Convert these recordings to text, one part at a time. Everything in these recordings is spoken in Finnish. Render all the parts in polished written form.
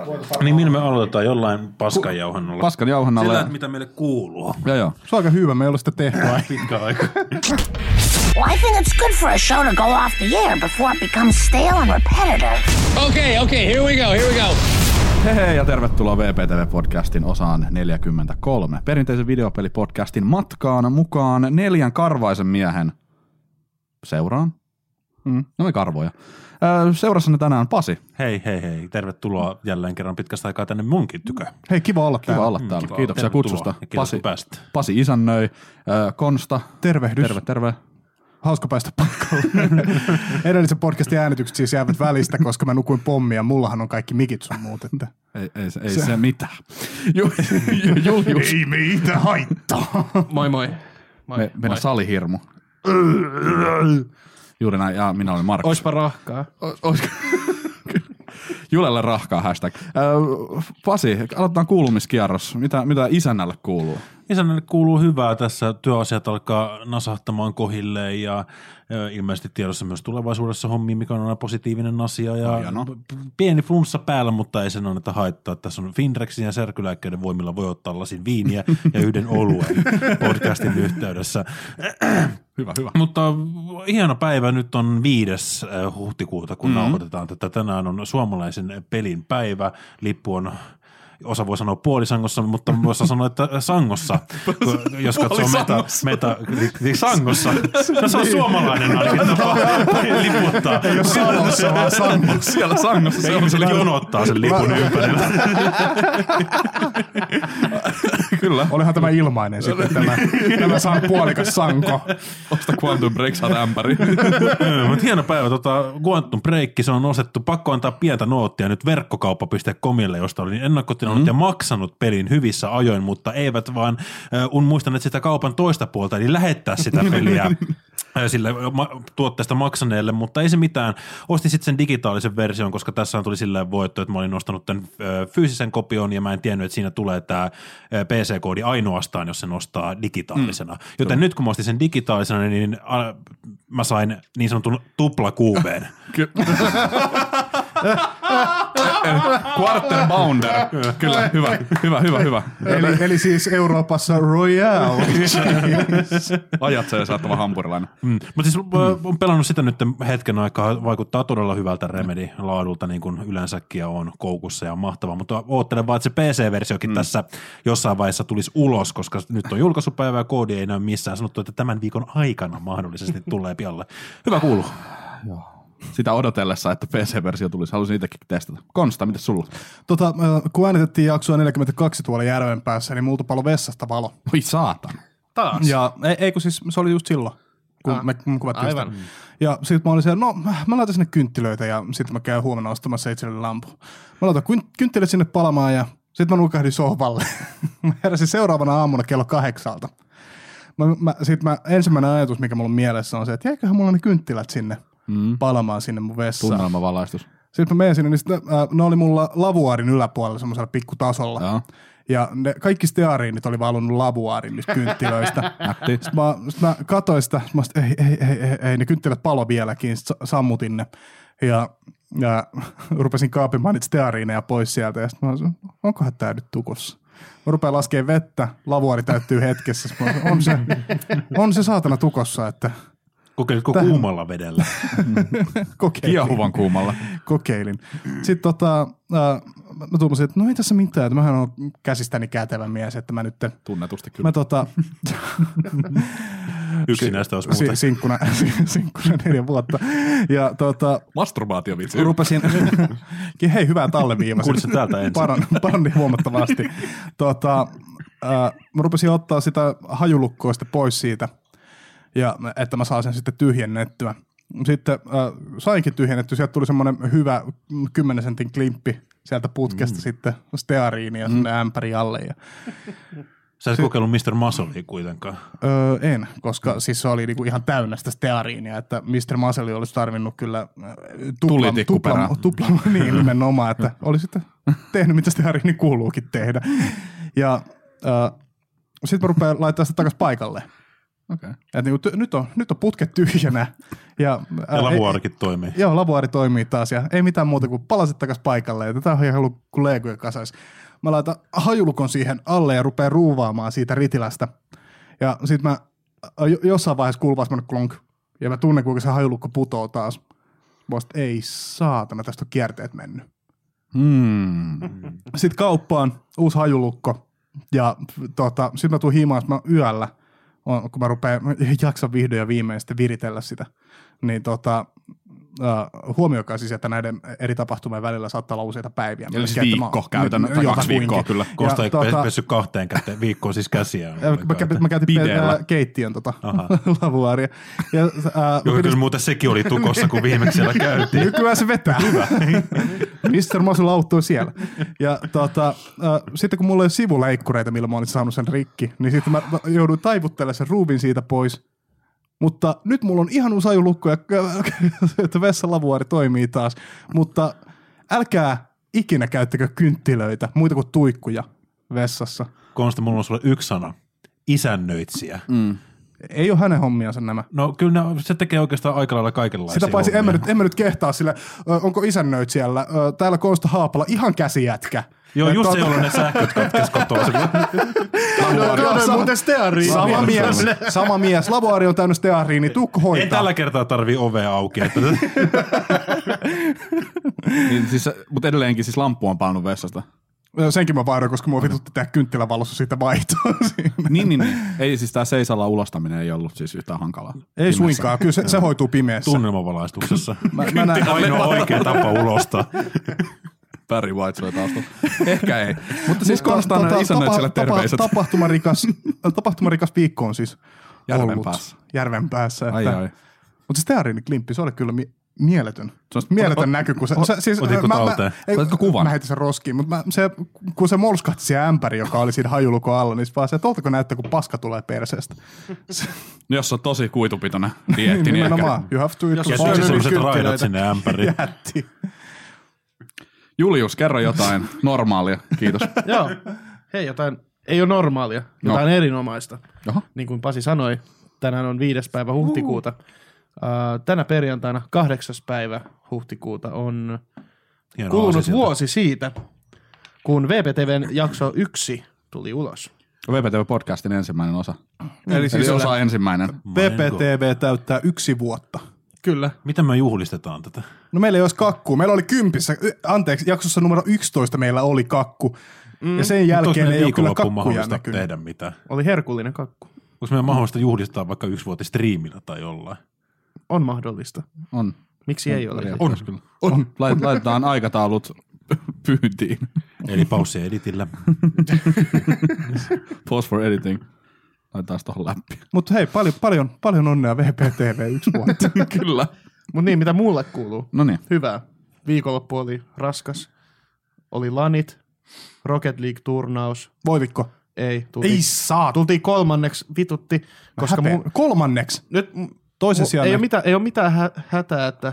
Niin millä me aloitetaan jollain paskanjauhannalla? Paskanjauhannalla. Sillä, mitä meille kuuluu. Joo. Se on aika hyvä, me ei ole sitä tehty pitkä aika. Well, I think it's good for a show to go off the air before it becomes stale and repetitive. Okay, here we go. Hei ja tervetuloa VPTV-podcastin osaan 43. Perinteisen videopelipodcastin matkaan mukaan 4 karvaisen miehen seuraan. No me karvoja. Seurassanne tänään Pasi. Hei. Tervetuloa jälleen kerran pitkästä aikaa tänne munkin tykö. Hei, kiva olla täällä. Kiitoksia kutsusta. Pasi isännöi. Konsta. Tervehdys. Terve. Hauska päästä paikalle. Edellisen podcastin äänitykset siis jäävät välistä, koska mä nukuin pommia. Mullahan on kaikki mikit sun muut. Että. Ei se mitään. Julius. Ei meitä haittaa. Moi. Meidän salihirmu. Juuri näin, ja minä olen Markus. Oispa rahkaa. Julelle rahkaa hashtag. Pasi, aloitetaan kuulumiskierros. Mitä isännälle kuuluu? Isännälle kuuluu hyvää. Tässä työasiat alkaa nasahtamaan kohilleen ja ilmeisesti tiedossa myös tulevaisuudessa hommiin, mikä on aina positiivinen asia. Ja pieni flunssa päällä, mutta ei sen anneta haittaa. Tässä on Finrexin ja särkylääkkeiden voimilla voi ottaa lasin viiniä ja yhden oluen podcastin yhteydessä. Hyvä. Mutta hieno päivä, nyt on 5. huhtikuuta, kun nauhoitetaan tätä. Tänään on suomalaisen pelin päivä. Lippu on, osa voi sanoa puolisangossa, mutta voisi sanoa, että sangossa. Jos katsoo sangossa. No se on suomalainen ainakin tapa liputtaa. Ei ole sanossa, vaan sangossa. Siellä sangossa. Ihmiselle jonottaa sen lipun ympärillä. Kyllä. Olihan tämä ilmainen sitten tämä puolikas sanko. Osta Quantum Break, saat ämpäri. Mutta hieno päivä. Quantum Break, se on nostettu. Pakko antaa pientä noottia nyt verkkokauppa.comille, josta olin ennakkotilannut ja maksanut pelin hyvissä ajoin, mutta eivät vaan muistaneet sitä kaupan toista puolta, eli lähettää sitä peliä sille tuotteesta maksaneelle, mutta ei se mitään. Ostin sitten sen digitaalisen version, koska tässä tuli silleen voitto, että mä olin nostanut tämän fyysisen kopion ja mä en tiennyt, että siinä tulee tämä PC-koodi ainoastaan, jos se nostaa digitaalisena. Joten nyt kun mä ostin sen digitaalisena, niin mä sain niin sanotun tuplakuubeen. Quarter bounder. Kyllä, hyvä. Eli siis Euroopassa Royale. Ajat se saattava hampurilainen. Mutta siis on pelannut sitä nyt hetken aikaa, vaikuttaa todella hyvältä Remedy-laadulta, niin kuin yleensäkin on koukussa ja mahtava, mutta oottelen vaan, että se PC-versiokin tässä jossain vaiheessa tulisi ulos, koska nyt on julkaisupäivä ja koodi ei näy missään. Sanottu, että tämän viikon aikana mahdollisesti tulee pialle. Hyvä kuuluu. Joo. Sitä odotellessa, että PC-versio tulisi. Haluaisin itsekin testata. Konsta, mitäs sulla? Kun äänitettiin jaksoa 42 tuolla järven päässä, niin multa palo vessasta valo. Oi saatana. Taas? Ja kun siis se oli just silloin, kun me kuvattiin sitä. Ja sit mä olin siellä, mä laitan sinne kynttilöitä ja sit mä käyn huomenna ostamassa itselleni lampu. Mä laitan kynttilöt sinne palamaan ja sit mä nukahdin sohvalle. Mä heräsin seuraavana aamuna kello 8. Ensimmäinen ajatus, mikä mulla on mielessä on se, että jäiköhän mulla ne kynttilät sinne palamaan sinne mun vessaan. Tunnelmavalaistus. Sitten mä menen sinne, niin ne oli mulla lavuaarin yläpuolella semmoisella pikkutasolla. Joo. Ja kaikki steariinit oli valunut lavuaarin niistä kynttilöistä. Sitten mä katsoin sitä, ei, ne kynttilät palo vieläkin, sitten sammutin ne. Ja rupesin kaapimaan niitä steariineja pois sieltä, ja sitten mä sanoin, onkohan tää nyt tukossa? Mä rupean laskemaan vettä, lavuaari täyttyy hetkessä. On se saatana tukossa, että... Kokeilitko kuumalla vedellä? Kiehuvan kuumalla. Kokeilin. Sitten mä tuumasin, että no ei tässä mitään, että mähän on käsistäni kätevä mies, että mä nyt... Tunnetusti kyllä. Yksi näistä olisi muuten. Sinkkuna 4 vuotta. Ja masturbaatiovitsi. Rupesin... Hei, hyvää talleviivasit. Kuulitko täältä ensin? Parani huomattavasti. Mä rupesin ottaa sitä hajulukkoa sitten pois siitä. Ja että mä saan sen sitten tyhjennettyä. Sitten sainkin tyhjennettyä, sieltä tuli semmoinen hyvä 10 sentin klimppi sieltä putkesta sitten steariini ja sinne ämpäri alle. Sä et kokeillut Mr. Musclea kuitenkaan? En, koska siis se oli niinku ihan täynnä sitä steariinia, että Mr. Muscle olisi tarvinnut kyllä tupla niin nimenomaan, että oli sitten tehnyt mitä steariini kuuluukin tehdä. Ja sitten mä rupean laittamaan sitä takaisin paikalle. Okei. Nyt on putket tyhjänä. Ja lavuaarikin toimii. Joo, lavuaari toimii taas ja ei mitään muuta kuin palasit takaisin paikalle. Ja tätä on ihan ollut kuin leeguja kasais. Mä laitan hajulukon siihen alle ja rupean ruuvaamaan siitä ritilästä. Ja sit mä jossain vaiheessa kuuluu semmoinen klonk. Ja mä tunnen, kuinka se hajulukko putoo taas. Mä oon, ei saatana, tästä on kierteet mennyt. Sitten kauppaan, uusi hajulukko. Ja sit mä tuun himaan, mä yöllä, kun mä jaksan vihdoin ja viimein sitten viritellä sitä. Niin huomioikaa siis, että näiden eri tapahtumien välillä saattaa olla useita päiviä. Eli siis viikko käytännössä, tai 2 viikkoa kyllä. Kosta ei pessy 2 viikkoon siis käsiään. Mä käytin keittiön lavuaaria. Joka kyllä muuten sekin oli tukossa, kun viimeksi siellä käytiin. Nykyään se vetää. Hyvä. Mr. Masu lauttoi siellä. Ja sitten kun mulla ei ole sivuleikkureita, millä mä olin saanut sen rikki, niin sitten mä jouduin taivuttelemaan sen ruuvin siitä pois. Mutta nyt mulla on ihan uusi hajulukko, että vessalavuaari toimii taas. Mutta älkää ikinä käyttäkö kynttilöitä, muita kuin tuikkuja vessassa. Konsta, mulla on sulle yksi sana. Isännöitsijä. Ei ole hänen hommiansa nämä. No kyllä se tekee oikeastaan aika lailla kaikenlaisia sitä paitsi hommia. en mä nyt kehtaa sille, onko isännöitsijällä. Täällä Konsta Haapala ihan käsijätkä. Joo, just se, jolla ne sähköt katkes kotoa. Sama mies. Lavuaari on täynnä steariini, tukko hoitaa. En tällä kertaa tarvii ovea auki. Niin, siis, mutta edelleenkin siis lamppu on painunut vessasta. Senkin mä vaihdoin, koska mua vitutti tehdä kynttilävalossa siitä vaihtoa. Niin. Ei siis tää seisalla ulostaminen ei ollut siis yhtään hankalaa. Ei suinkaan, kyllä se hoituu pimeässä. Tunnelmavalaistuksessa. Ainoa oikea tapa ulostaa. Barry White soi taustalla. Ehkä ei. Mutta siis Konstan isännöitsijälle terveiset. Tapahtumarikas viikko on siis Järvenpäässä. Järvenpäässä. Ai. Mutta se steariiniklimppi, se oli kyllä mieletön. Se on mieletön näky, kun se... Otitko talteen? Otatko kuvan? Mä heitin sen roskiin, mutta kun se molskahti siihen ämpäri, joka oli siinä hajulukon alla, niin vaan se, että oltako näyttää, kun paska tulee perseestä. Jos on tosi kuitupitoinen dieetti, niin nimenomaan. You have to eat. Ja sellaiset raidat sinne ämpäriin. Jätti. Julius, kerro jotain normaalia. Kiitos. Joo. Hei, jotain ei ole normaalia, jotain erinomaista. Oho. Niin kuin Pasi sanoi, tänään on 5. päivä huhtikuuta. Tänä perjantaina 8. päivä huhtikuuta on kulunut vuosi siitä, kun VPTVn jakso 1 tuli ulos. VPTV-podcastin ensimmäinen osa. Eli siis osa ensimmäinen. VPTV täyttää 1 vuotta. Kyllä. Miten me juhlistetaan tätä? No meillä ei olisi kakkua. Meillä oli 10. Anteeksi, jaksossa numero 11 meillä oli kakku. Ja sen jälkeen ei ole kyllä kakkuja näkynyt. Tehdä mitään. Oli herkullinen kakku. Onko meidän mahdollista juhlistaa vaikka 1-vuotistriimillä tai jollain? On mahdollista. On. Miksi ei ole? On. Laitetaan aikataulut pyyntiin. Eli paussi editillä. Pause for editing. Laitetaan tuohon läpi. Mutta hei, paljon onnea VPTV 1 vuotta. Kyllä. Mutta niin, mitä mulle kuuluu? No niin. Hyvää. Viikonloppu oli raskas. Oli lanit, Rocket League-turnaus. Voititko? Ei. Ei saa. Tultiin 3. vitutti. Koska 3. Nyt toisen sijaan. Ei ole mitään hätää, että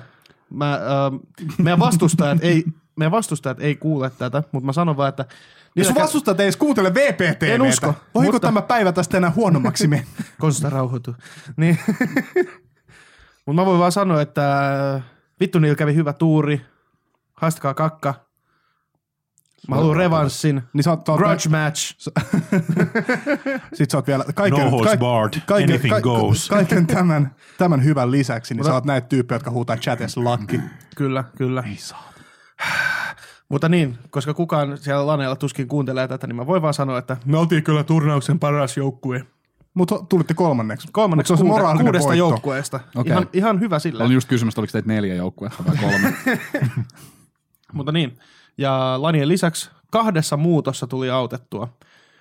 meidän vastustajat ei kuule tätä, mutta mä sanon vaan, että... Ja sun vastustajat ei edes kuuntele VPTVtä. En usko. Voiko tämä päivä tästä enää huonommaksi mennä? Konsta rauhoitu. Niin. Mutta mä voin vaan sanoa, että vittu niillä kävi hyvä tuuri. Haistakaa kakka. Mä haluan revanssin. Niin grudge match. Sitten sä oot vielä No holds barred. Anything goes. Kaiken tämän hyvän lisäksi, niin sä oot näitä tyyppejä, jotka huutaa chatissa lakki. Kyllä. Ei saa. Mutta niin, koska kukaan siellä laneella tuskin kuuntelee tätä, niin mä voin vaan sanoa, että me oltiin kyllä turnauksen paras joukkue. Mutta tulitte 3. Kolmanneksi 6 joukkueesta. Okay. Ihan hyvä sillä. Oli just kysymys, oliko teitä 4 joukkuetta vai 3? Mutta niin, ja lanien lisäksi 2 muutossa tuli autettua.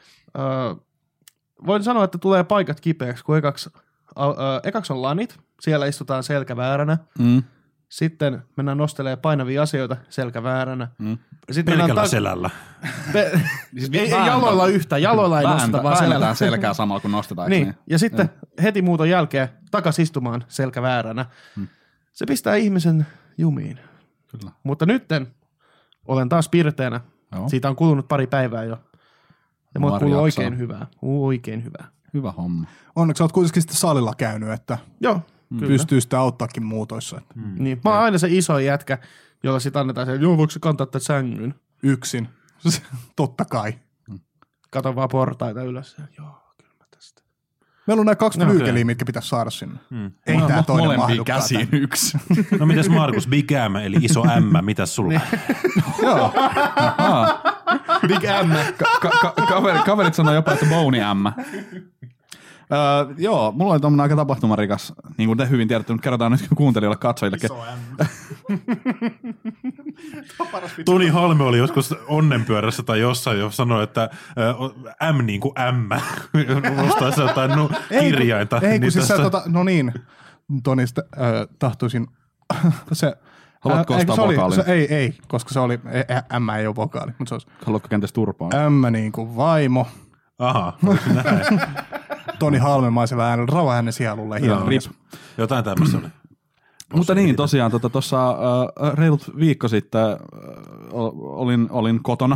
Voin sanoa, että tulee paikat kipeäksi, kun ekaksi on lanit, siellä istutaan selkävääränä. Sitten mennään nostelemaan painavia asioita selkävääränä. Pelkällä selällä. Ei jaloilla yhtä, jaloilla ei nosteta, vaan selällä. Selkää samalla kun nostetaan. Niin. Ja sitten heti muuton jälkeen takaisin istumaan selkävääränä. Se pistää ihmisen jumiin. Kyllä. Mutta nytten olen taas pirteänä. Joo. Siitä on kulunut pari päivää jo. Ja mulle kuuluu oikein hyvää. Oikein hyvää. Hyvä homma. Onneksi olet kuitenkin sitten salilla käynyt, että Joo, pystyy sitä auttaakin muutoissa. Että Niin, mä oon aina se iso jätkä, jolla sit annetaan se, joo, voiko se kantaa tätä sängyn? yksin. Totta kai. Kato vaan portaita ylös. Joo, kyllä mä tästä. Meillä on nämä 2 flyykeliä, mitkä pitäisi saada sinne. Ei tää toinen Molempiin mahdukaan. käsiin yksi. No mitäs Markus, Big M, eli iso M, mitäs sulla? Joo. Big M. Kaverit sanoo jopa, että Bony M. Joo, mulla oli tommonen aika tapahtumarikas, niin kuin te hyvin tiedätte, mutta kerrotaan nyt kuuntelijoille katsojillekin. Toni Halme oli joskus onnenpyörässä tai jossain, jo sanoi, että M niin kuin M. Nostaisi jotain kirjainta. Ei, kun niin siis tässä... no niin, Tonista tahtoisin se... Haluatko ostaa vokaalin? Ei, koska se oli, M ei ole vokaali, mutta se olisi... Haluatko kenties turpaa? M niin kuin vaimo. Aha, näin. Toni Halmemaisella äänellä, rauha hänen sielulle. Hieno mies. Jotain tämmöistä oli. Mutta niin, tosiaan tuossa reilut viikko sitten olin kotona,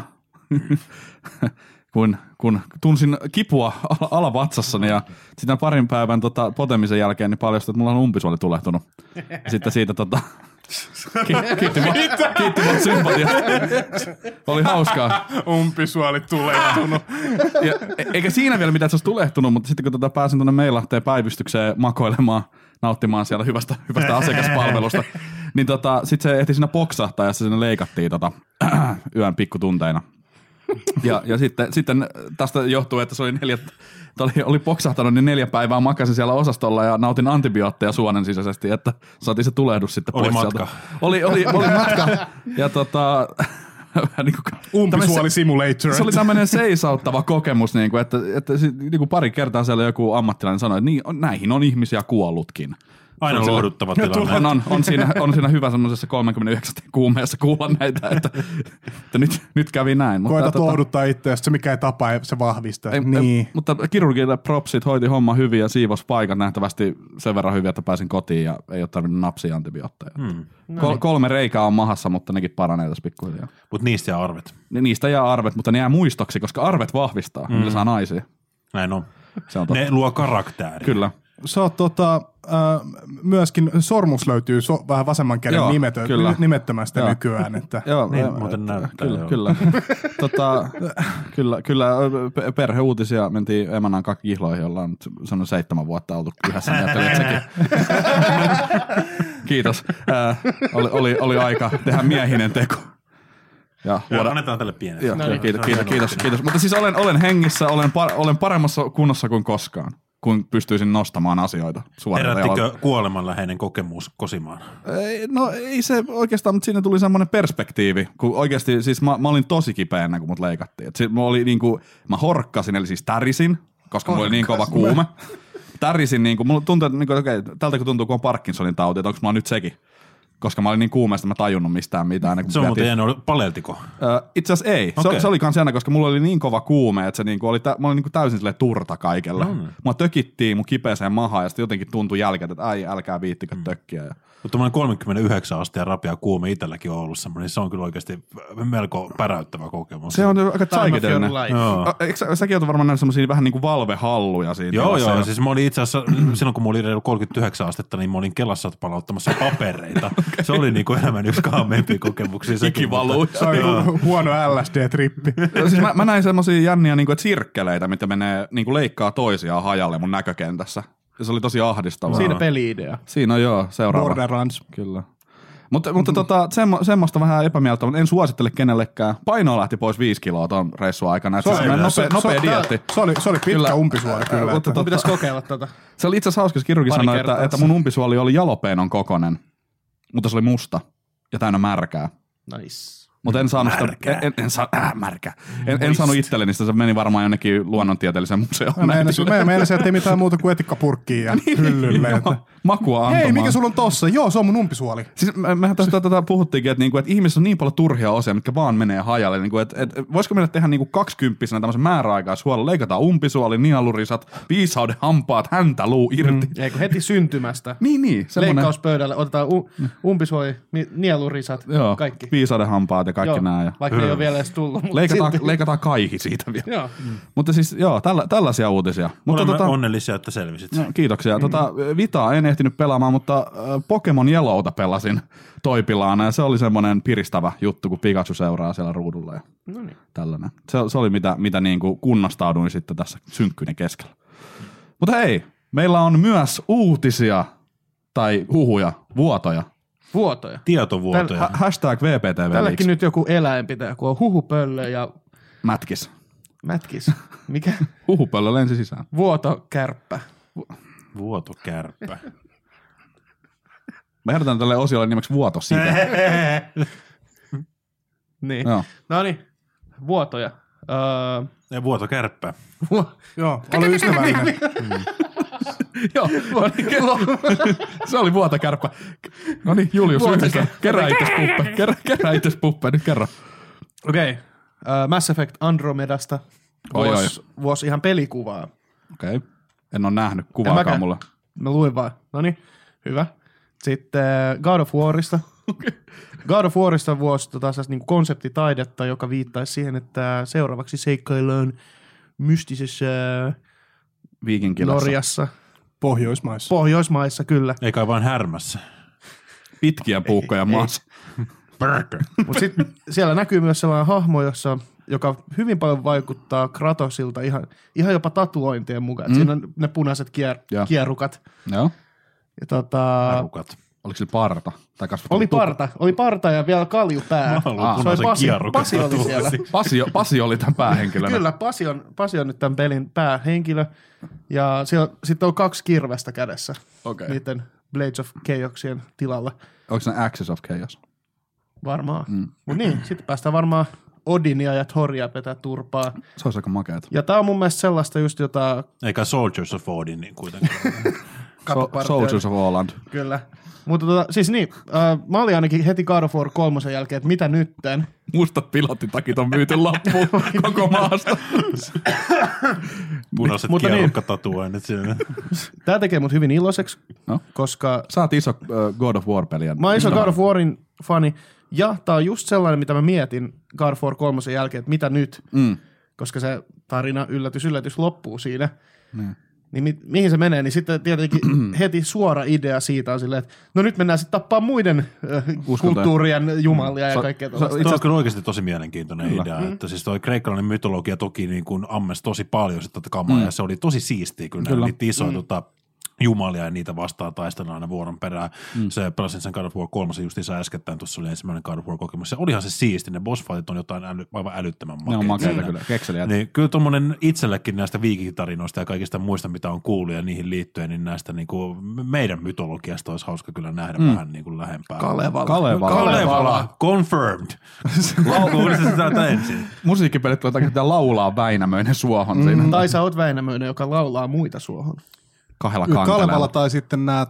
kun tunsin kipua alavatsassani ja sitten parin päivän potemisen jälkeen niin paljastui, että mulla on umpisuoli tulehtunut. Ja sitten siitä kiitti vaan sympatiasta. Oli hauskaa. Umpisuoli tulehtunut. Eikä siinä vielä mitään, että se olisi tulehtunut, mutta sitten kun pääsin tuonne Meilahteen päivystykseen makoilemaan, nauttimaan siellä hyvästä asiakaspalvelusta, niin sitten se ehti siinä boksahtaa ja se sinne leikattiin yön pikkutunteina. Ja sitten tästä johtuu, että se oli boksahtanut, niin 4 päivää makasin siellä osastolla ja nautin antibiootteja suonen sisäisesti, että saatiin se tulehdus sitten pois. Oli matka. Oli matka. Ja niin Umpisuoli simulator. Se oli tämmöinen seisauttava kokemus, niin kuin, että niin kuin pari kertaa siellä joku ammattilainen sanoi, että näihin on ihmisiä kuollutkin. Aina lohduttava tilanne. On siinä hyvä semmoisessa 39 kuumeessa kuulla näitä, että nyt kävi näin. Koetat lohduttaa itse, jos se mikä ei tapa, se vahvistaa. Niin. Mutta kirurgille propsit hoiti homma hyvin ja siivos paikat nähtävästi sen verran hyvin, että pääsin kotiin ja ei ole tarvinnut napsia antibiootteja. 3 reikää on mahassa, mutta nekin paranee tässä pikkuhiljaa. Mutta niistä jää arvet. Niistä jää arvet, mutta ne jää muistoksi, koska arvet vahvistaa, millä saa naisia. Näin on. Se on totta. Ne luo karaktääriä. Kyllä. Sä oot myöskin sormus löytyy vähän vasemman käden nimettömästä nykyään. Että. Joo, niin muuten näyttää. Kyllä. Perheuutisia mentiin Emanaan kihloihin, jolla on semmoinen 7 vuotta oltu yhdessä. Sekin. Kiitos. Oli aika tehdä miehinen teko. Ja annetaan tälle pienelle. Joo, kiitos. Mutta siis olen hengissä, olen paremmassa kunnossa kuin koskaan, kun pystyisin nostamaan asioita suoraan. Herättikö kuolemanläheinen kokemus kosimaan? No ei se oikeastaan, mutta siinä tuli semmoinen perspektiivi, kun oikeasti siis mä olin tosi kipeänä, kun mut leikattiin. Mä horkkasin, eli siis tärisin, koska mulla oli niin kova kuume. Tärisin, mulla tuntui, että okei, tältä kun tuntuu, kun on Parkinsonin tauti, että onko mulla nyt sekin. Koska mä olin niin kuumeesta, mä tajunnut mistään mitään. Se on muuten jännä, paleltiko? Itse asiassa ei. Okay. Se oli kans jännä, koska mulla oli niin kova kuume, että se mä olin täysin silleen turta kaikella. Mua tökittiin mun kipeäseen mahaan ja sitten jotenkin tuntui jälkeen, että älkää viittikö tökkiä. Mutta 39 asteen rapia kuume itselläkin on ollut semmoinen, se on kyllä oikeasti melko päräyttävä kokemus. Se on aika psykedelinen. Säkin oot varmaan näin semmosia vähän niin kuin valvehalluja siinä. Joo, siis mä olin itse asiassa, silloin kun mä olin 39 astetta, niin mä olin Kelassa palauttamassa papereita. Se oli niin kuin elämän yksi kaameimpia kokemuksia. Ikivaluu. Se on huono LSD-trippi. Siis mä näin semmosia jänniä niin kuin, sirkkeleitä, mitä menee niin kuin leikkaa toisiaan hajalle mun näkökentässä. Se oli tosi ahdistavaa. Siinä peli-idea. Siinä on seuraava. Borderlands. Kyllä. Mutta semmoista vähän epämieltä, mutta en suosittele kenellekään. Paino lähti pois 5 kiloa ton reissun aikana. Nopea dieetti. Se oli pitkä umpisuoli kyllä. Pitäisi kokeilla tätä. Se oli itse asiassa hauska, kirurgi sanoi, että mun umpisuoli oli jalopeenon kokonen, mutta se oli musta ja täynnä märkää. Nice. Mutta en saanut sitä, en saanut itselleni sitä, se meni varmaan jonnekin luonnontieteelliseen museoon. Mä meinasin, että ei mitään muuta kuin etikkapurkkiin ja hyllylle. Makua antamaan. Hei, mikä sulla on tossa? Joo, se on mun umpisuoli. Siis mehän tästä puhuttiinkin, että ihmisessä on niin paljon turhia osia, mitkä vaan menee hajalle. Voisiko meillä tehdä 20-vuotiaana tämmöisen määräaikaishuollon, leikataan umpisuoli, nialurisat, viisauden hampaat, häntä, luu irti. Eikö heti syntymästä? Niin. Leikkauspöydälle otetaan umpisuoli, nielurisat, kaikki. Viisauden hampaat ja kaikki nämä. Ja vaikka ne ei ole vielä edes tullut. leikataan kaihi siitä vielä. Joo. Mutta siis tällaisia uutisia. Olemme onnellisia, että selvisit. No, kiitoksia. Vitaa en ehtinyt pelaamaan, mutta Pokemon Yellowta pelasin toipilaana ja se oli semmoinen piristävä juttu, kun Pikachu seuraa siellä ruudulla ja tällainen. Se oli mitä niin kuin kunnostauduin sitten tässä synkkyyden keskellä. Mutta hei, meillä on myös uutisia tai huhuja, vuotoja. Tietovuotoja. Hashtag VPTV. Tälläkin nyt joku eläin pitää, kun on huhupöllö ja Mätkis. Mikä? Huhupöllö lensi sisään. Vuotokärppä. Vuotokärppä. Mä ehdotan tälle osiolle nimeksi vuoto siitä. Niin. Joo. No niin, vuotoja. Ja vuotokärppä. Joo, oli ystävällinen. Joo, se oli vuotokärppä. No niin, Julius, yhdessä. Kerää itses puppe, nyt kerro. Okei. Mass Effect Andromedasta. Vuosi ihan pelikuvaa. Okei. En ole nähnyt, kuvaakaan mulle. Mä luin vaan. No niin, hyvä. Sitten God of Warista. God of Warista vuosi niin konseptitaidetta, joka viittaisi siihen, että seuraavaksi seikkaillaan mystisessä Viikinkilassa. Norjassa. Pohjoismaissa, kyllä. Eikä vain Härmässä. Pitkiä puukkoja maassa. Mutta sitten siellä näkyy myös sellainen hahmo, joka hyvin paljon vaikuttaa Kratosilta ihan jopa tatuointien mukaan. Siinä on ne punaiset kierrukat. Joo. Ja Kierrukat. Oliko sillä parta? Tai oli parta ja vielä kaljupää. Pasi oli siellä. Pasi oli tämän päähenkilönä. Kyllä, Pasi on nyt tämän pelin päähenkilö. Ja sitten on 2 kirvestä kädessä. Okay. Niiden Blades of Chaosien tilalla. Onko ne Axis of Chaos? Varmaan. Mutta niin, sitten päästään varmaan Odinia ja Thoria vetää turpaa. Se olisi aika makeata. Ja tää on mun mielestä sellaista just jota... Eikä Soldiers of Odin niin kuitenkaan. Soldiers of Åland. Kyllä. Mutta siis niin, mä olin ainakin heti God of War 3 jälkeen, että mitä nytten? Mustat pilottitakit on myyty lappuun koko maasta. Punaiset kierrukkatatuoinnit siinä. Tää tekee mut hyvin iloiseksi, koska... Sä oot iso God of War-peliä. Mä oon iso God of Warin fani, ja tää on just sellainen, mitä mä mietin God of War 3 jälkeen, että mitä nyt? Koska se tarina yllätys loppuu siinä. Niin mihin se menee, niin sitten tietenkin heti suora idea siitä on silleen, että no nyt mennään sitten tappaa muiden kulttuurien jumalia ja kaikkea tuollaista. Itse asiassa oikeasti tosi mielenkiintoinen idea, että siis toi kreikkalainen mytologia toki niin kuin ammesi tosi paljon sitä kamaa ja se oli tosi siistiä, kun ne niitä isoja jumalia ja niitä vastaan taistellaan aina vuoron perään. Se pelasin sen God of War 3 justiinsa äskettäin, tuossa oli ensimmäinen God of War kokemus. Se olihan se siisti, ne bossfightit on jotain aivan älyttömän makeita. Ne on makeita kyllä, kekseliä. Niin, kyllä tuommoinen itsellekin näistä viikinkitarinoista ja kaikista muista, mitä on kuullut ja niihin liittyen, niin näistä niin kuin meidän mytologiasta olisi hauska kyllä nähdä vähän niin kuin lähempää. Kalevala. Confirmed. Kuulisit sitä täältä ensin. Musiikkipelit pitää laulaa Väinämöinen suohon siinä. Tai sä oot Väinämöinen, joka laulaa muita suohon. Kalevala tai sitten nämä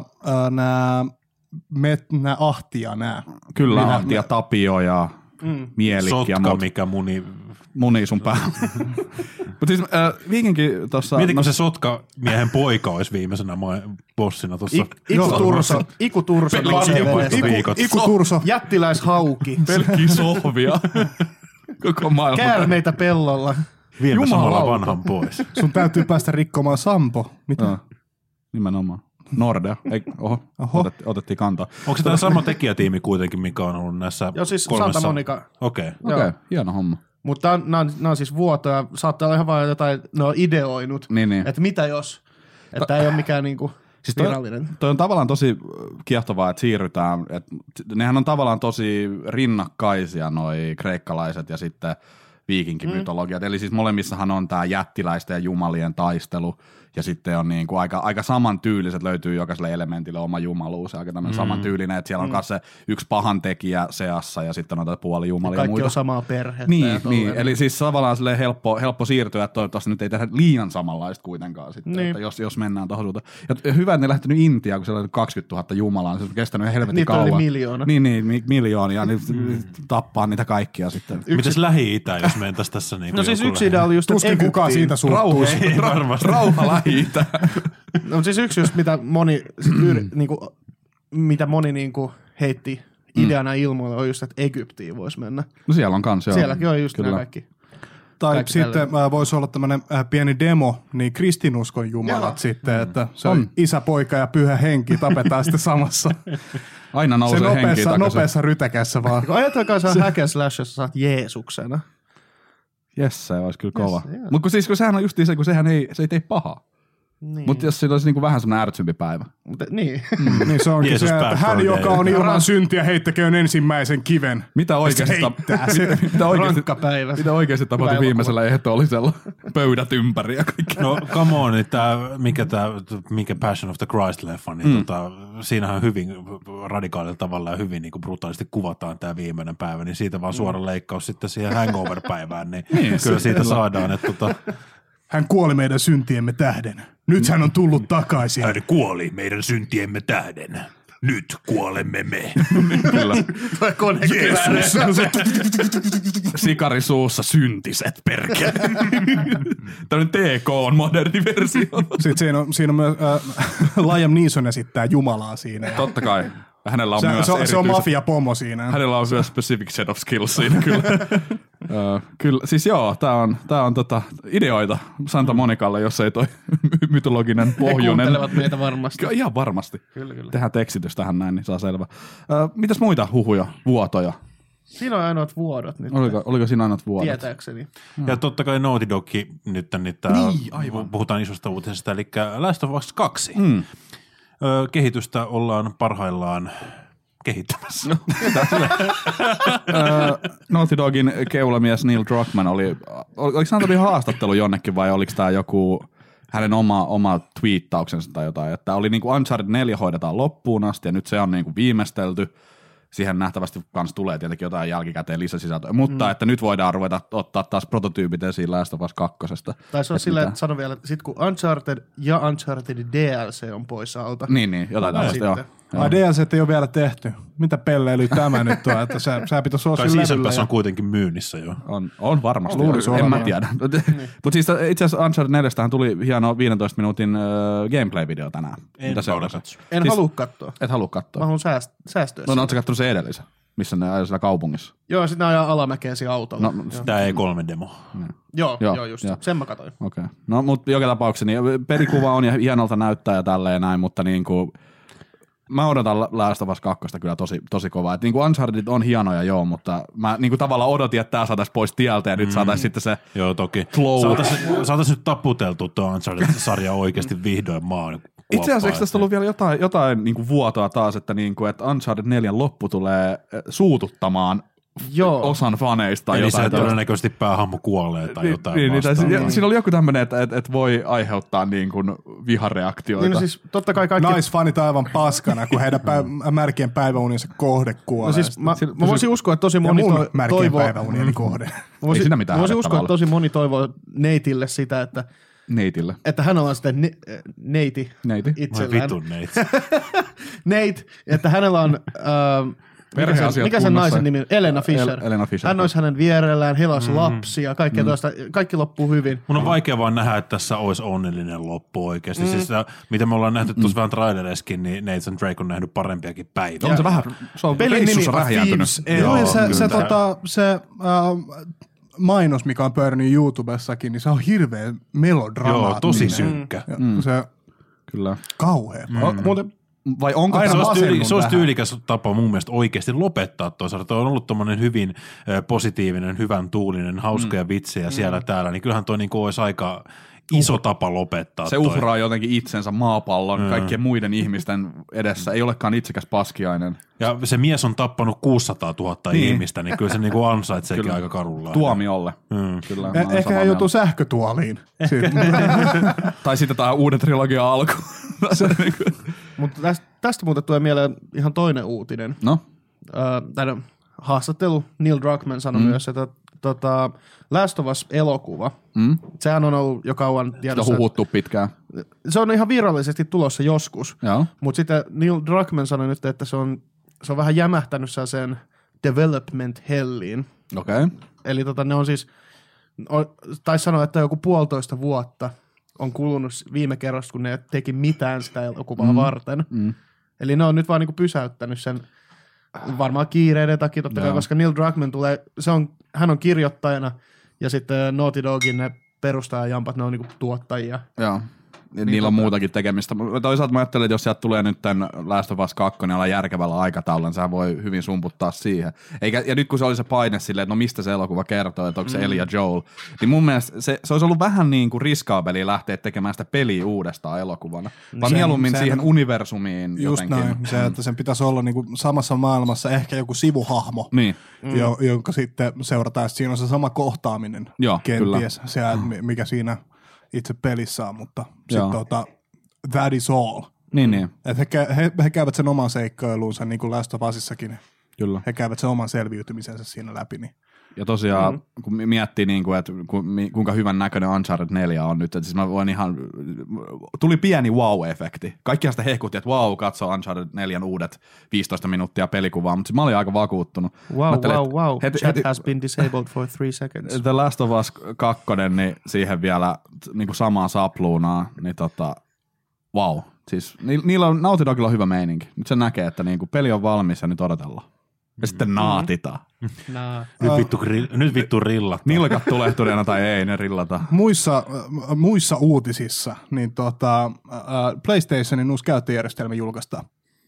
Ahtia nää. Kyllä, Ahtia, Tapio ja Mielik Sotka, ja muut. mikä Muni sun päällä. Mutta siis viikinkin tossa... Mietitkö se Sotka-miehen poika olisi viimeisenä bossina tuossa? Iku Turso. Iku Turso. Jättiläishauki. Pelkkiä sohvia. Koko maailma. Käärmeitä pellolla. Viemme samalla vanhan pois. Sun täytyy päästä rikkomaan Sampo. Mitä? Nimenomaan. Nordea. Otettiin kantaa. Onko se tämä sama tekijätiimi kuitenkin, mikä on ollut näissä Joo, siis kolmessa? Santa Monica. Okei, hieno homma. Mutta nämä on siis vuotoja. Saattaa olla ihan vaan jotain, ne on ideoinut. Niin. Että mitä jos? Että ei ole mikään niinku siis virallinen. Toi on tavallaan tosi kiehtovaa, että siirrytään. Nehän on tavallaan tosi rinnakkaisia noi kreikkalaiset ja sitten viikinkimytologiat. Eli siis molemmissahan on tämä jättiläisten ja jumalien taistelu, ja sitten on niinku aika samantyyliset, löytyy jokaiselle elementille oma jumaluus, aika tämmöinen samantyylinen, että siellä on myös se yksi pahan tekijä seassa, ja sitten on tätä puolijumalia ja kaikki muita. on samaa perhettä. Niin, eli siis tavallaan helppo siirtyä, että toivottavasti nyt ei tehdä liian samanlaista kuitenkaan sitten, että jos mennään tuohon suuntaan. Ja hyvä, että ne lähtenyt Intiaan, kun siellä on 20 000 jumalaa, se on kestänyt ihan helvetin kauan. Niitä oli miljoona. Niin, miljoonia, niin tappaa niitä kaikkia sitten. Mites Lähi-Itä, jos mentäisiin tässä niin kuin no siis yksi idea oli just, että tuskin kukaan siitä suuttuisi. Rauha Lähi-Itä. No siis yksi just, mitä moni, mitä moni niinku heitti ideana ilmoilla on just, että Egyptiin voisi mennä. No siellä on kans, joo. Sielläkin on just nämä kaikki. Tai kaikki sitten voisi olla tämmöinen pieni demo, niin kristinuskon jumalat sitten, että se on isä, poika ja pyhä henki tapetaan sitten samassa. Aina nousee henki takaisin. Nopeassa rytäkässä vaan. Ajatelkaa se on hack and slash, jos sä saat Jeesuksena. Jes, se olisi kyllä kova. Mutta kun sehän on justiin se, kun se ei tee pahaa. Niin. Mutta jos sillä olisi niinku vähän semmoinen ärtsympi päivä. Niin. Niin se onkin se, että hän, joka on ilman syntiä, heittäköön ensimmäisen kiven. Mitä oikeasti tapahtui viimeisellä ehtoollisella? Pöydät ympäri ja kaikki. No come on, niin mikä Passion of the Christ-leffa, niin siinähän hyvin radikaalilla tavalla ja hyvin niin brutaalisti kuvataan tämä viimeinen päivä, niin siitä vaan suora leikkaus sitten siihen hangover-päivään, niin kyllä siitä saadaan, että hän kuoli meidän syntiemme tähden. Nyt hän on tullut takaisin. Hän kuoli meidän syntiemme tähden. Nyt kuolemme me. Kyllä. Jeesus. Sikari suussa syntiset, perkele. Tällainen TK on moderni versio. Sitten siinä on myös Liam Neeson esittää Jumalaa siinä. Totta kai. Hänellä on myös se on mafia-pomo siinä. Hänellä on myös specific set of skills siinä kyllä. Kyllä, siis joo, tää on ideoita Santa Monikalle, jos ei toi mytologinen pohjunen. He kuuntelevat meitä varmasti. Ihan varmasti. Kyllä. Tehdään tekstitys tähän näin, niin saa selvä. Mitäs muita huhuja, vuotoja? Siinä on ainoat vuodot nyt. Oliko siinä ainoat vuodot? Tietääkseni. Ja totta kai Naughty Dog nyt aivan. Puhutaan isosta uutisesta, eli Last of Us 2. Kehitystä ollaan parhaillaan kehittämässä. No, Naughty Dogin keulamies Neil Druckmann oliko hän haastattelu jonnekin vai oliko tämä joku hänen oma twiittauksensa tai jotain, että oli niinku Uncharted 4 hoidetaan loppuun asti ja nyt se on niinku viimeistelty. Siihen nähtävästi kans tulee tietenkin jotain jälkikäteen lisäsisältöä, mutta että nyt voidaan ruveta ottaa taas prototyypit esiin Last of Us 2. Tai se on silleen, että sano vielä, että sit kun Uncharted ja Uncharted DLC on pois alta. Niin, jotain tällaista, joo. DLC ei ole vielä tehty. Mitä pelleilyä tämä nyt on, että sä pitäisi olla sillä levyllä. Kai on kuitenkin myynnissä jo. On varmasti. En mä tiedä. Mutta siis itse asiassa Uncharted 4 tuli hieno 15 minuutin gameplay-video tänään. En halua katsoa. Et halua katsoa. Mä haluan säästöä. No ootko kattonut se edellisen, missä ne ajoi siellä kaupungissa? Joo, sitten ne ajaa alamäkeä siinä autolla. No, tämä ei 3-demo. Joo, just. Sen mä katsoin. Okei. No, mutta joka tapauksessa niin pelikuva on ja hienolta näyttää ja tälleen näin, mutta niinku mä odotan Last of Us 2 kyllä tosi kovaa. Että niinku Uncharted on hienoja joo, mutta mä niinku tavallaan odotin, että tää saataisiin pois tieltä ja nyt saataisiin sitten se joo, toki. flow. Saataisiin nyt taputeltua tuo Uncharted-sarja oikeasti vihdoin maan. Itse asiassa eikö tästä ollut vielä jotain niinku vuotoa taas, että Uncharted 4 loppu tulee suututtamaan osan faneista. Eli se todennäköisesti päähahmo kuolee tai jotain vastaavaa. Siinä oli joku tämmöinen, että voi aiheuttaa niin kuin vihareaktioita. Niin, no siis totta kai kaikki naisfanit aivan paskana, kun heidän märkien päiväuniensa kohde kuolee. No siis mä voisin uskoa, että tosi moni toivoo märkien kohde. Ei siinä mitään. Mä voisin uskoa, että tosi moni toivoo Neitille sitä, että että hänellä on sitten neiti itsellään. Vitun neiti. Nate, että hänellä on mikä sen naisen nimi on? Elena Fisher. Hän olisi hänen vierellään, heillä olisi lapsia, kaikki loppuu hyvin. Mun on vaikea vaan nähdä, että tässä olisi onnellinen loppu oikeasti. Siis mitä me ollaan nähty tuossa vähän traileriskin, niin Nathan Drake on nähnyt parempiakin päiviä. On se vähän, se on reissussa rähjääntynyt. Se mainos, mikä on pyörinyt YouTubessakin, niin se on hirveän melodramaattinen. Joo, tosi synkkä. Se kyllä kauhea. Muuten vai onko se olisi tyylikäs tapa mun mielestä oikeasti lopettaa toisaalta. Tuo on ollut tommonen hyvin positiivinen, hyvän tuulinen, hauskoja vitsejä siellä täällä, niin kyllähän toi niinku olisi aika iso tapa lopettaa. Se uhraa jotenkin itsensä maapallon kaikkien muiden ihmisten edessä. Ei olekaan itsekäs paskiainen. Ja se mies on tappanut 600 000 ihmistä, niin kyllä se niinku ansaitseekin aika karulla. Tuomiolle. Kyllä, ehkä hän joutuu sähkötuoliin. Tai sitten tämä uuden trilogian alku. Mutta tästä muuten tulee mieleen ihan toinen uutinen. No? Haastattelu. Neil Druckmann sanoi myös, että Last of Us-elokuva, sehän on ollut jo kauan tiedossa. Sitä huhuttu pitkään. Se on ihan virallisesti tulossa joskus, mutta sitten Neil Druckmann sanoi nyt, että se on vähän jämähtänyt sen development helliin. Okei. Eli ne on siis, taisi sanoa, että joku 1,5 vuotta on kulunut viime kerrasta, kun ne teki mitään sitä elokuvaa varten. Eli ne on nyt vaan niinku pysäyttänyt sen varmaan kiireiden takia totta kai, koska Neil Druckmann hän on kirjoittajana ja sitten Naughty Dogin ne perustajajampat, ne on niinku tuottajia. Joo. Niillä on muutakin tekemistä. Toisaalta mä ajattelen, että jos sieltä tulee nyt tämän Last of Us 2 olla järkevällä aikataululla, niin sehän voi hyvin sumputtaa siihen. Ja nyt kun se oli se paine silleen, että no mistä se elokuva kertoo, että onko se Ellie ja Joel, niin mun mielestä se olisi ollut vähän niin kuin riskaabeliä lähteä tekemään sitä peliä uudestaan elokuvana. Vaan mieluummin siihen universumiin just jotenkin. Näin. Se, että sen pitäisi olla niin kuin samassa maailmassa ehkä joku sivuhahmo, niin. jonka sitten seurataan. Siinä on se sama kohtaaminen kenties, se, mikä siinä itse pelissä on, mutta sitten that is all. Niin. Että he käyvät sen oman seikkailunsa, niin kuin Last of Usissakin. Kyllä. He käyvät sen oman selviytymisensä siinä läpi. Niin. Ja tosiaan, kun miettii, niin kuin, että kuinka hyvän näköinen Uncharted 4 on nyt, että siis mä voin tuli pieni wow-efekti. Kaikkihan sitä hehkutti, että wow, katsoo Uncharted 4 uudet 15 minuuttia pelikuvaa, mutta siis mä olin aika vakuuttunut. Wow. Chat has been disabled for 3 seconds. The Last of Us 2, niin siihen vielä niin kuin samaa sapluunaa, niin wow. Siis niillä on, Naughty Dogilla on hyvä meininki. Nyt se näkee, että niin kuin peli on valmis ja nyt odotellaan. Ja sitten naatitaan. Nyt vittu rillataan. Nilkat tulehtuneena tai ei, ne rillataan. Muissa uutisissa, niin PlayStationin uusi käyttöjärjestelmä julkaistaan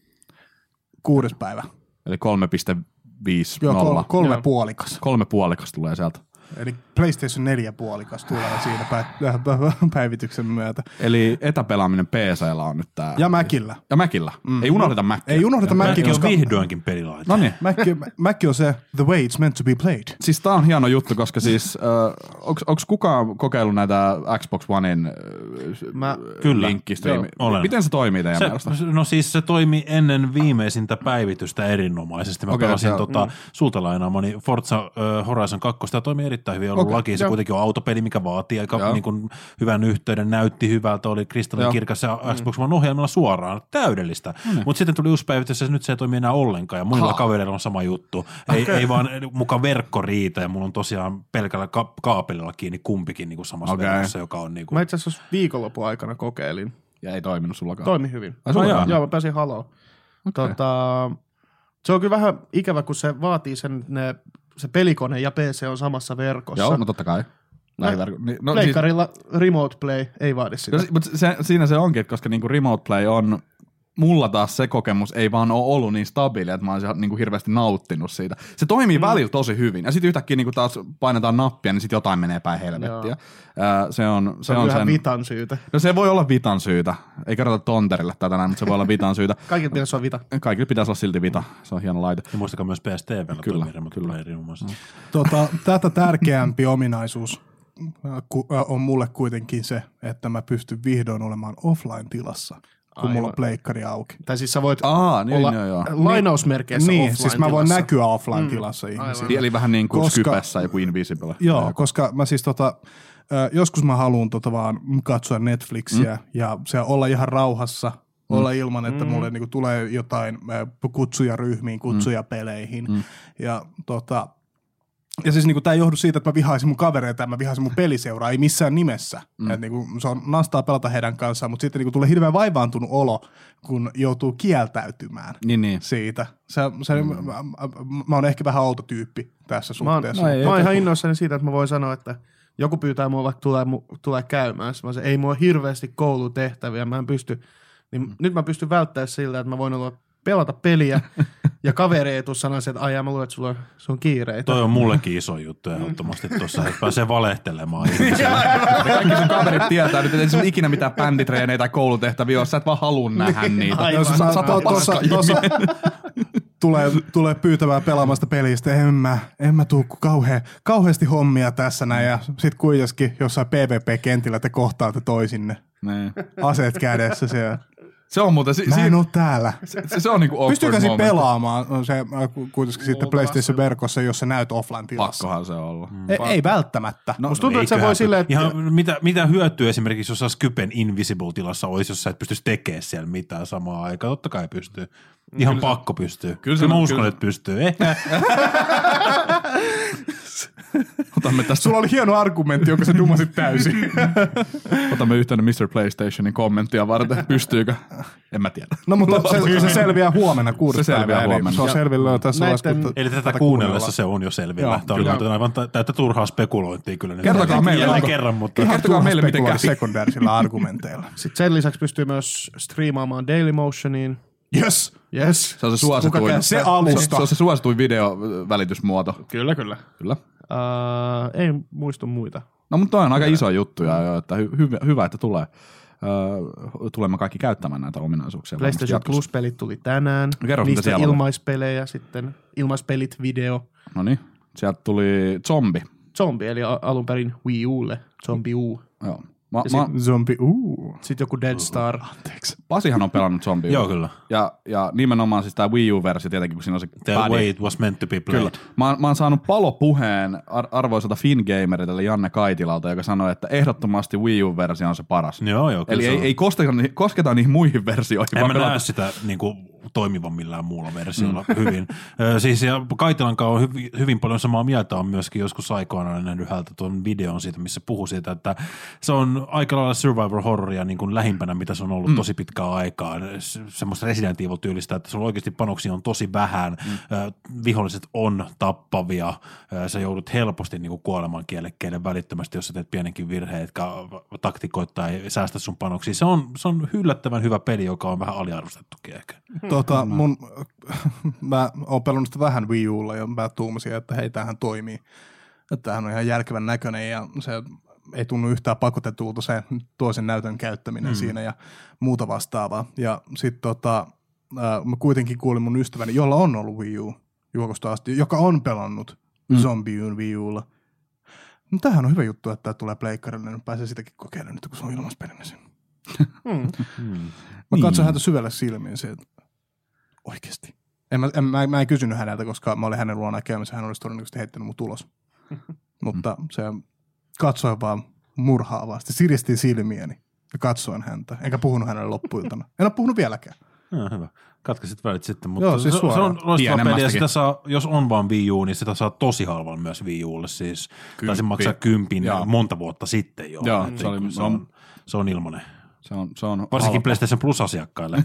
6. päivä. Eli 3.5.0. Joo, 3 puolikas. 3 puolikas tulee sieltä. Eli PlayStation 4 puolikas tulee siinä päivityksen myötä. Eli etäpelaaminen PC:llä on nyt tää. Ja Macillä. Ja Macillä. Ei unohdeta Mackia. Ei unohdeta Mackia, koska vihdoinkin pelilaite. No niin. Mac on se the way it's meant to be played. Siis tää on hieno juttu, koska siis onks kukaan kokeillut näitä Xbox Onein linkkistriimi? Miten se toimii teidän mielestä? No siis se toimi ennen viimeisintä päivitystä erinomaisesti. Mä pelasin sulta lainaamani Forza Horizon 2. Tämä toimii erittäin hyvin, ollut laki. Se kuitenkin on autopeli, mikä vaatii aika niin kuin hyvän yhteyden, näytti hyvältä, oli kristallinkirkas ja Xbox One ohjelmalla suoraan. Täydellistä. Mutta sitten tuli uusi päivitys ja nyt se ei toimi enää ollenkaan ja monilla kavereilla on sama juttu. Ei vaan mukaan verkko riitä ja mulla on tosiaan pelkällä kaapelilla kiinni kumpikin niin kuin samassa verkossa, joka on niin kuin... Mä itse asiassa viikonlopun aikana kokeilin. Ja ei toiminut sullakaan. Toimi hyvin. Joo, mä pääsin haloon. Okay. Se on kyllä vähän ikävä, kun se vaatii se pelikone ja PC on samassa verkossa. Joo, no totta kai. Pleikkarilla Remote Play ei vaadi sitä. Mutta siinä se onkin, koska niinku Remote Play on, mulla taas se kokemus ei vaan ole ollut niin stabiili, että mä oon niinku hirveästi nauttinut siitä. Se toimii välillä tosi hyvin, ja sitten yhtäkkiä niinku taas painetaan nappia, niin sitten jotain menee päin helvettiä. Se on sen vitan syytä. No se voi olla vitan syytä. Ei kerrota tonterille tätä näin, mutta se voi olla vitan syytä. Kaikille pitäisi olla vita. Kaikille pitäisi olla silti vita. Se on hieno laite. Ja muistakaa myös PSTV:llä kyllä. Tätä tärkeämpi ominaisuus on mulle kuitenkin se, että mä pystyn vihdoin olemaan offline-tilassa, kun mulla on pleikkari auki. Tai siis sä voit olla lainausmerkeissä niin, offline-tilassa. Siis mä voin näkyä offline-tilassa ihmisiä. Eli vähän niin kuin Skypessä joku Invisible. Joo, koska mä siis joskus mä haluan vaan katsoa Netflixiä ja se olla ihan rauhassa, olla ilman, että mulle niinku tulee jotain kutsuja ryhmiin, kutsuja peleihin. Ja siis niinku tää ei johdu siitä, että mä vihaisin mun kavereita ja mä vihaisin mun peliseuraa, ei missään nimessä. Et niinku, se on nastaa pelata heidän kanssaan, mutta sitten niinku tulee hirveän vaivaantunut olo, kun joutuu kieltäytymään siitä. Mä oon ehkä vähän outo tyyppi tässä suhteessa. Mä oon ihan innoissani siitä, että mä voin sanoa, että joku pyytää mua vaikka tulee käymään. Ei mua hirveästi koulutehtäviä, mä en pysty. Niin nyt mä pystyn välttämään siltä, että mä voin pelata peliä ja kaveri ei tule sanoa, että aijaa mä luulen, että sulla on kiireitä. Toi on mullekin iso juttu ehdottomasti tuossa, että pääsee valehtelemaan. Kaikki sun kaverit tietää nyt, että ei sun ikinä mitään bänditreenejä tai koulutehtäviä ole, sä et vaan halua nähdä niitä. Tulee pyytämään pelaamasta pelistä, en mä tuu kauheasti hommia tässä näin ja sit kuitenkin jossain PvP-kentillä te kohtaatte toisinne. Aseet kädessä siellä. Se on muuten... Mä en oo täällä. Se on niinku awkward pystyykö moment. pelaamaan se kuitenkin sitten PlayStation-verkossa, jos sä näyt offline-tilassa? Pakkohan se olla. Ei välttämättä. Musta tuntuu, että se voi silleen... Ihan mitä hyötyä esimerkiksi jossain Skypen Invisible-tilassa olisi, jos sä et pystyisi tekemään siellä mitään samaan aikaan? Totta kai pystyy. Ihan kyllä pakko pystyy. Kyllä mä uskon, että pystyy. Otamme tästä, Sulla oli hieno argumentti, jonka sä dumasit täysin. otamme yhteyden Mr. PlayStationin kommenttia varten. Pystyykö? En mä tiedä. No mutta se selviää huomenna 6. Se selviää päivä, huomenna. Se on selvillä tässä vaiheessa. Eli tätä kuunnellessa se on jo selvillä. Joo, Tämä oli aivan täyttä turhaa spekulointia kyllä. Kertokaa meille. Jälleen kerran, mutta... Kertokaa meille, miten kävi. sekundäärisillä argumenteilla. Sitten sen lisäksi pystyy myös striimaamaan Dailymotioniin. Yes. Se on se suosituin. Se alusta. Se on se suosituin videovälitysmuoto. Kyllä. Kyllä. Ei muistu muita. No mutta toi on aika iso juttu ja että hyvä, että tulee. Tulemme kaikki käyttämään näitä ominaisuuksia. PlayStation Plus-pelit tuli tänään. Kerro, mitä niistä siellä oli. ilmaispelejä sitten. Ilmaispelit video. No niin, sieltä tuli Zombie, eli alun perin Wii Ulle. Zombie U. Joo. Zombie. Sitten joku Dead Star. Pasihan on pelannut Zombie. Joo, kyllä. Ja nimenomaan siis tää Wii U-versio tietenkin, kun siinä on se The way it was meant to be played. Kyllä. Mä oon saanut palopuheen arvoiselta Fingamerilta, eli Janne Kaitilalta, joka sanoi, että ehdottomasti Wii U-versio on se paras. Joo, kyllä. Eli ei kosketa niihin muihin versioihin. En mä näe sitä niinku toimivan millään muulla versiolla hyvin. Siis ja Kaitilan kanssa on hyvin paljon samaa mieltä, on myöskin joskus aikoinaan nähnyt häneltä tuon videon siitä, missä puhuu siitä, että se on aika lailla survivor horroria niin kuin lähimpänä, mitä se on ollut tosi pitkään aikaa. Semmoista Resident Evil-tyylistä, että sulla oikeasti panoksia on tosi vähän, viholliset on tappavia, sä joudut helposti niin kuin kuolemaan kielekkeiden välittömästi, jos sä teet pienenkin virheen, etkä taktikoit tai säästä sun panoksia. Se on yllättävän hyvä peli, joka on vähän aliarvostettukin ehkä. Mä oon pelannut sitä vähän Wii Ulla ja mä tuumasin, että hei, tämähän toimii. Että tämähän on ihan järkevän näköinen ja se ei tunnu yhtään pakotetulta se toisen näytön käyttäminen siinä ja muuta vastaavaa. Ja sitten mä kuitenkin kuulin mun ystäväni, jolla on ollut Wii U juokosta asti, joka on pelannut Zombie Wii Ulla. No tämähän on hyvä juttu, että tämä tulee pleikkarille, niin pääsee sitäkin kokeilemaan nyt, kun se on ilmaspelinä siinä. Mä katson häntä syvälle silmiin se, että oikeasti. Mä en kysynyt häneltä, koska mä olin hänen luonaan käymässä, hän olisi todennäköisesti heittänyt mut ulos. Mutta se katsoin vaan murhaavasti, siristin silmiäni ja katsoin häntä, enkä puhunut hänelle loppuiltana. En ole puhunut vieläkään. No, hyvä. Katkaisit välit sitten, mutta joo, siis se on loistava peli ja sitä saa, jos on vaan Wii U, niin sitä saa tosi halvalla myös Wii Ulle. Siis, tai se maksaa 10 monta vuotta sitten jo. Joo, se on ilmanen. Se on varsinkin halpa. PlayStation Plus-asiakkaille.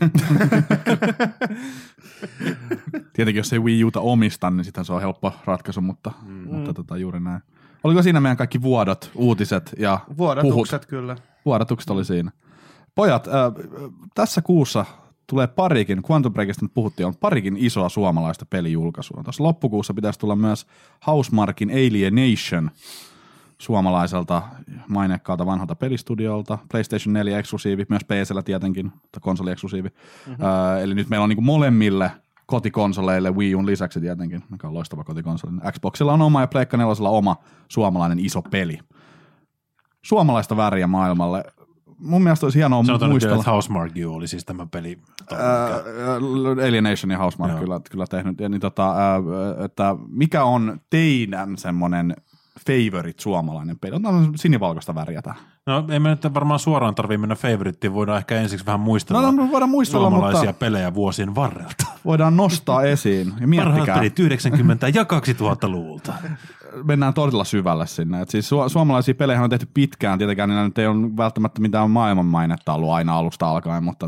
Tietenkin, jos ei Wii Uta omista, niin sitten se on helppo ratkaisu, mutta juuri näin. Oliko siinä meidän kaikki vuodot, uutiset ja vuodatukset kyllä. Vuodatukset oli siinä. Pojat, tässä kuussa tulee parikin, Quantum Breakista nyt puhuttiin, on parikin isoa suomalaista pelijulkaisua. Tuossa loppukuussa pitäisi tulla myös Housemarquin Alienation suomalaiselta maineikkaalta vanhalta pelistudiolta, PlayStation 4 eksklusiivi, myös PC:llä tietenkin, mutta konsoli-eksklusiivi. Eli nyt meillä on niinku molemmille kotikonsoleille Wii U:n lisäksi tietenkin, mikä on loistava kotikonsoli. Xboxilla on oma ja Pleikka 4:llä oma suomalainen iso peli. Suomalaista väriä maailmalle. Mun mielestä olisi hienoa sanotaan muistella. Sanotaan, että Housemarque oli siis tämä peli. Alienation ja Housemarque kyllä tehnyt. Ja niin että mikä on teidän semmoinen favorite suomalainen peli? On sinivalkoista väriä tähän. No ei me nyt varmaan suoraan tarvitse mennä favorittiin, voidaan ehkä ensiksi vähän muistella, voidaan muistella suomalaisia pelejä vuosien varrelta. Voidaan nostaa esiin ja miettikää. Parhaat pelit 90- ja 2000-luvulta. Mennään todella syvälle sinne. Et siis suomalaisia pelejä on tehty pitkään, tietenkään niin nyt ei ole välttämättä mitään maailmanmainetta ollut aina alusta alkaen, mutta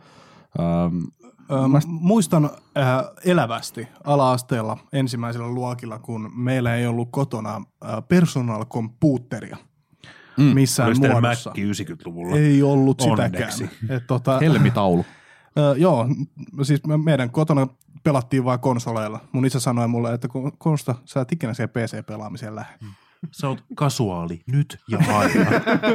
muistan elävästi ala-asteella ensimmäisellä luokilla, kun meillä ei ollut kotona personal computeria missään muodossa. Mäkki 90-luvulla. Ei ollut onneksi sitäkään. Helmitaulu. Joo, siis meidän kotona pelattiin vain konsoleilla. Mun isä sanoi mulle, että Konsta, sä et ikinä siihen PC-pelaamiseen lähde. Sä oot kasuaali nyt ja aina.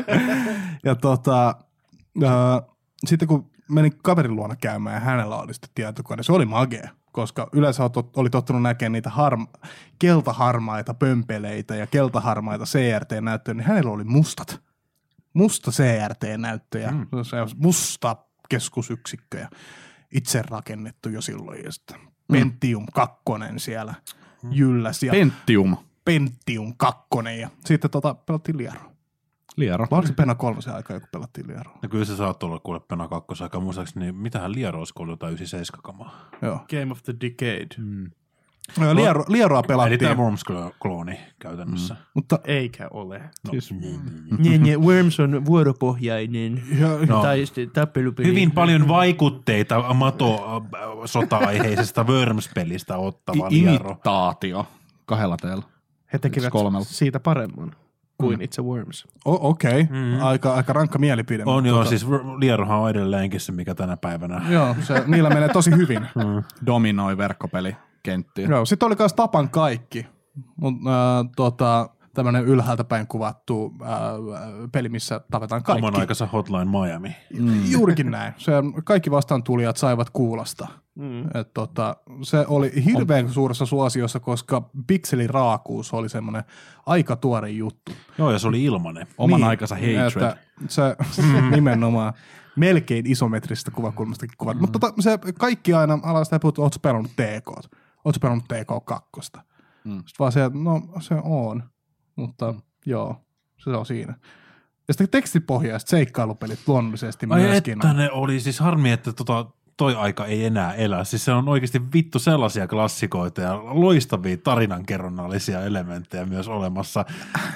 Ja sitten kun menin kaverin luona käymään ja hänellä oli sitten tietokone, se oli magea, koska yleensä oli tottunut näkemään niitä keltaharmaita pömpeleitä ja keltaharmaita CRT-näyttöjä, niin hänellä oli musta CRT-näyttöjä, musta keskusyksikkö ja itse rakennettu jo silloin ja sitten Pentium 2 siellä jylläsi. Pentium 2 ja sitten pelattiin Liero. Mä olisin Pena 3 aikaa, kun pelattiin Lieroa. No kyllä se saattoi olla kuule Pena 2 aikaa. Muistaakseni, niin mitähän Liero olisi ollut jotain 97 kamaa. Joo. Game of the Decade. Lieroa Eli pelattiin. tämä Worms-klooni käytännössä. Mutta Eikä ole. No. Worms on vuoropohjainen. No. Tai sitten tappelupeli. Hyvin paljon vaikutteita mato-sota-aiheisesta Worms-pelistä ottava Liero. Imitaatio 2 teellä. He tekivät siitä paremman kuin itse Worms. Okei. Aika rankka mielipide. On joo, siis Lierohan on edelleenkin se, mikä tänä päivänä. Joo, niillä menee tosi hyvin. Dominoi verkkopelikenttiä. Joo, sitten oli myös Tapan kaikki. Tämmöinen ylhäältä päin kuvattu peli, missä tapetaan kaikki. Oman aikansa Hotline Miami. Juurikin näin. Kaikki vastaantulijat saivat kuulosta. Se oli hirveän suuressa suosiossa, koska pikseliraakuus oli semmoinen aika tuore juttu. Joo, ja se oli ilmanen. Oman aikansa hatred. Se nimenomaan melkein isometristä kuvakulmastakin kuvat. Mutta se kaikki aina alasta puhuttu, ootko pelannut TK? Ootko pelannut TK2? Sitten vaan se, no se on. Mutta joo, se on siinä. Ja sitten tekstipohjaiset seikkailupelit luonnollisesti myöskin. Että ne oli siis harmi, että toi aika ei enää elä. Siis se on oikeasti vittu sellaisia klassikoita ja loistavia tarinankerronnallisia elementtejä myös olemassa.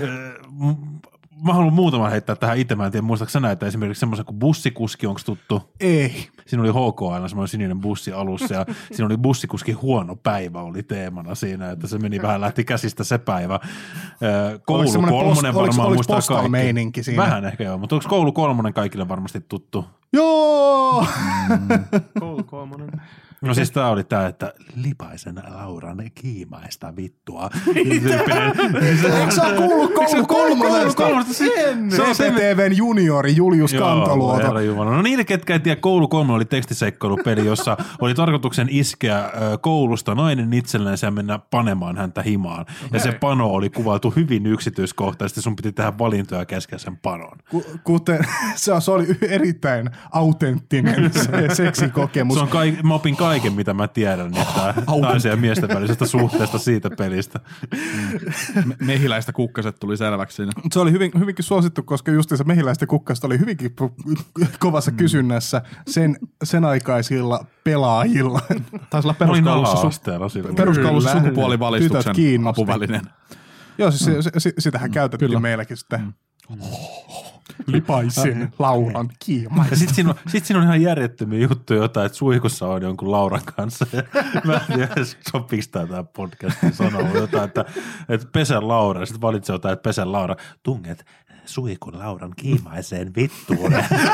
Mä haluan muutaman heittää tähän itse. Mä en tiedä, muistatko sä näitä esimerkiksi semmoisen kuin Bussikuski, onko tuttu? Ei. Siinä oli HK aina semmoinen sininen bussi alussa ja siinä oli Bussikuski huono päivä oli teemana siinä, että se meni vähän lähti käsistä se päivä. Koulu 3 varmaan muistaa kaikki. Siinä? Vähän ehkä joo, mutta onko Koulu 3 kaikille varmasti tuttu? Joo! Koulu 3. No siis tää oli tää, että Lipaisen Lauran kiimaista vittua. Eikö sä kuullut Koulu 3? CPTVn juniori Julius Kantoluoto. No niille, ketkä ei tiedä, Koulu 3 oli tekstiseikkailupeli, jossa oli tarkoituksen iskeä koulusta nainen itselleen ja mennä panemaan häntä himaan. Ja se pano oli kuvailtu hyvin yksityiskohtaisesti, sun piti tehdä valintoja kesken sen panon. Kuten se oli erittäin autenttinen seksikokemus. Mä opin kaiken, mitä mä tiedän, että naisen ja miesten välisestä suhteesta siitä pelistä. Mehiläistä kukkaset tuli selväksi siinä. Se oli hyvinkin suosittu, koska justiinsa mehiläistä kukkaset oli hyvinkin kovassa kysynnässä sen aikaisilla pelaajilla. Taisi olla peruskoulussa sukupuolivalistuksen apuvälineen. Joo, siis sitähän käytettiin meilläkin sitten. Lipaisen Lauran kiima. Ja sit siinä on ihan järjettömiä juttuja jotain, että suihkussa on jonkun Lauran kanssa. Mä en tiedä, sopiiko tämä podcastin sanoa jotain, että pesän Laura. Sitten valitsee jotain, että pesän Laura. Tunget suihkun Lauran kiimaiseen vittuun.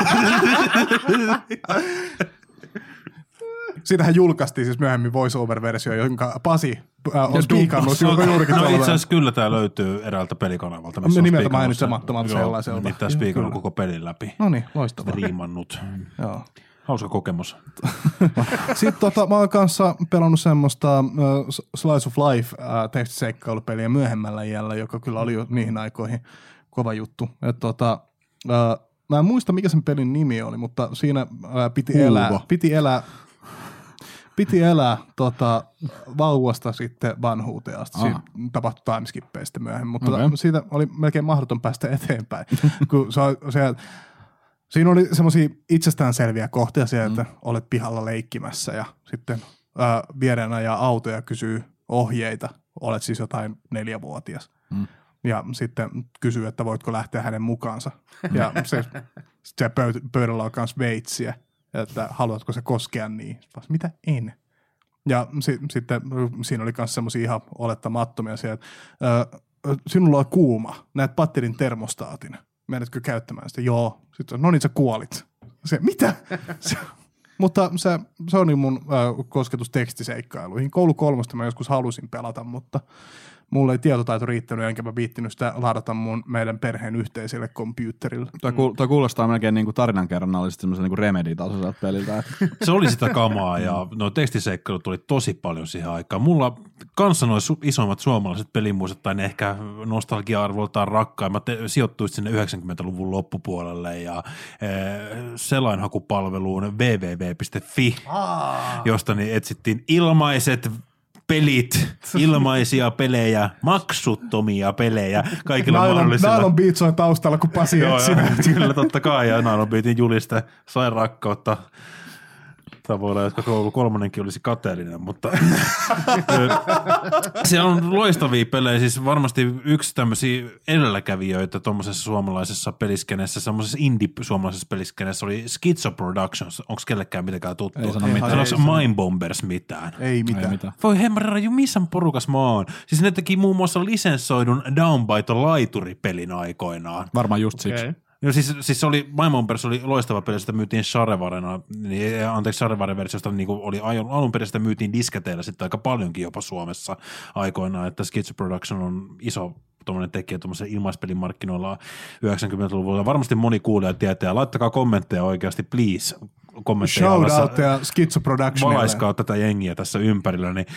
Siitähän julkaistiin siis myöhemmin voice-over-versio, jonka Pasi on spiikannut juurikin. No itse asiassa kyllä tämä löytyy eräältä pelikanavalta. Me nimeltä mainitsemattomat sellaiselta. Niin tämä spiikannut koko pelin läpi. No niin, loistavaa. Riimannut. Joo. Hauska kokemus. Sitten mä oon kanssa pelannut semmoista Slice of Life tekstiseikkailupeliä myöhemmällä iällä, joka kyllä oli jo niihin aikoihin kova juttu. Mä en muista, mikä sen pelin nimi oli, mutta siinä piti elää vauvasta sitten vanhuuteen asti. Siinä tapahtui timeskippeä sitten myöhemmin, mutta siitä oli melkein mahdoton päästä eteenpäin. Kun siinä oli semmoisia itsestäänselviä kohtia siellä, että olet pihalla leikkimässä ja sitten viereen ajaa auto ja kysyy ohjeita. Olet siis jotain 4-vuotias. Ja sitten kysyy, että voitko lähteä hänen mukaansa. Ja se pöydällä on myös veitsiä, että haluatko se koskea niin. Mitä? En. Ja sitten siinä oli myös semmoisia ihan olettamattomia siellä, että sinulla on kuuma, näet patterin termostaatin. Menetkö käyttämään sitä? Joo. Sitten no niin, sä kuolit. Se, mitä? Mutta se oli mun kosketus tekstiseikkailuihin. Koulu 3 mä joskus halusin pelata, mutta mulla ei tietotaito riittänyt, enkä mä viittinyt sitä ladata meidän perheen yhteiselle computerille. Toi kuulostaa melkein niinku tarinankerronnallisesti semmoisen niinku Remedy-tasoiselta peliltä. Se oli sitä kamaa ja no tekstiseikkailut tuli tosi paljon siihen aikaan. Mulla kanssa nuo isoimmat suomalaiset pelimuistot tai ne ehkä nostalgia-arvoltaan rakkaimmat sijoittuisit sinne 90-luvun loppupuolelle ja selainhakupalveluun www.fi, josta niin etsittiin ilmaiset pelit, ilmaisia pelejä, maksuttomia pelejä, kaikilla mahdollisilla. Nylon Beat soi taustalla, kun Pasi etsinä. Kyllä, totta kai, ja Nylon Beatin juliste sai rakkautta tavoilla, jotka koulu kolmonenkin olisi kateellinen, mutta se on loistavia pelejä, siis varmasti yksi tämmöisiä edelläkävijöitä tuommoisessa suomalaisessa peliskenessä, semmoisessa indie-suomalaisessa peliskenessä oli Schizo Productions, onko kellekään mitenkään tuttu? Ei sano mitään. Sanoiko Mindbombers mitään? Ei mitään. Voi hemmarra, missä porukas mä oon? Siis ne teki muun muassa lisenssoidun Down by the Laituripelin aikoinaan. Varmaan just siksi. No siis oli, Mindbombers oli loistava peli, sitä myytiin Sharevare-versiosta, niin kuin oli alun perin sitä myytiin disketeillä sitten aika paljonkin jopa Suomessa aikoinaan, että Schizo Production on iso tuommoinen tekijä tuommoisen ilmaispelimarkkinoilla 90-luvulla. Varmasti moni kuulija tietää. Laittakaa kommentteja oikeasti, please. Shout ja Schizo Productionille. Valaiskaa tätä jengiä tässä ympärillä. Niin,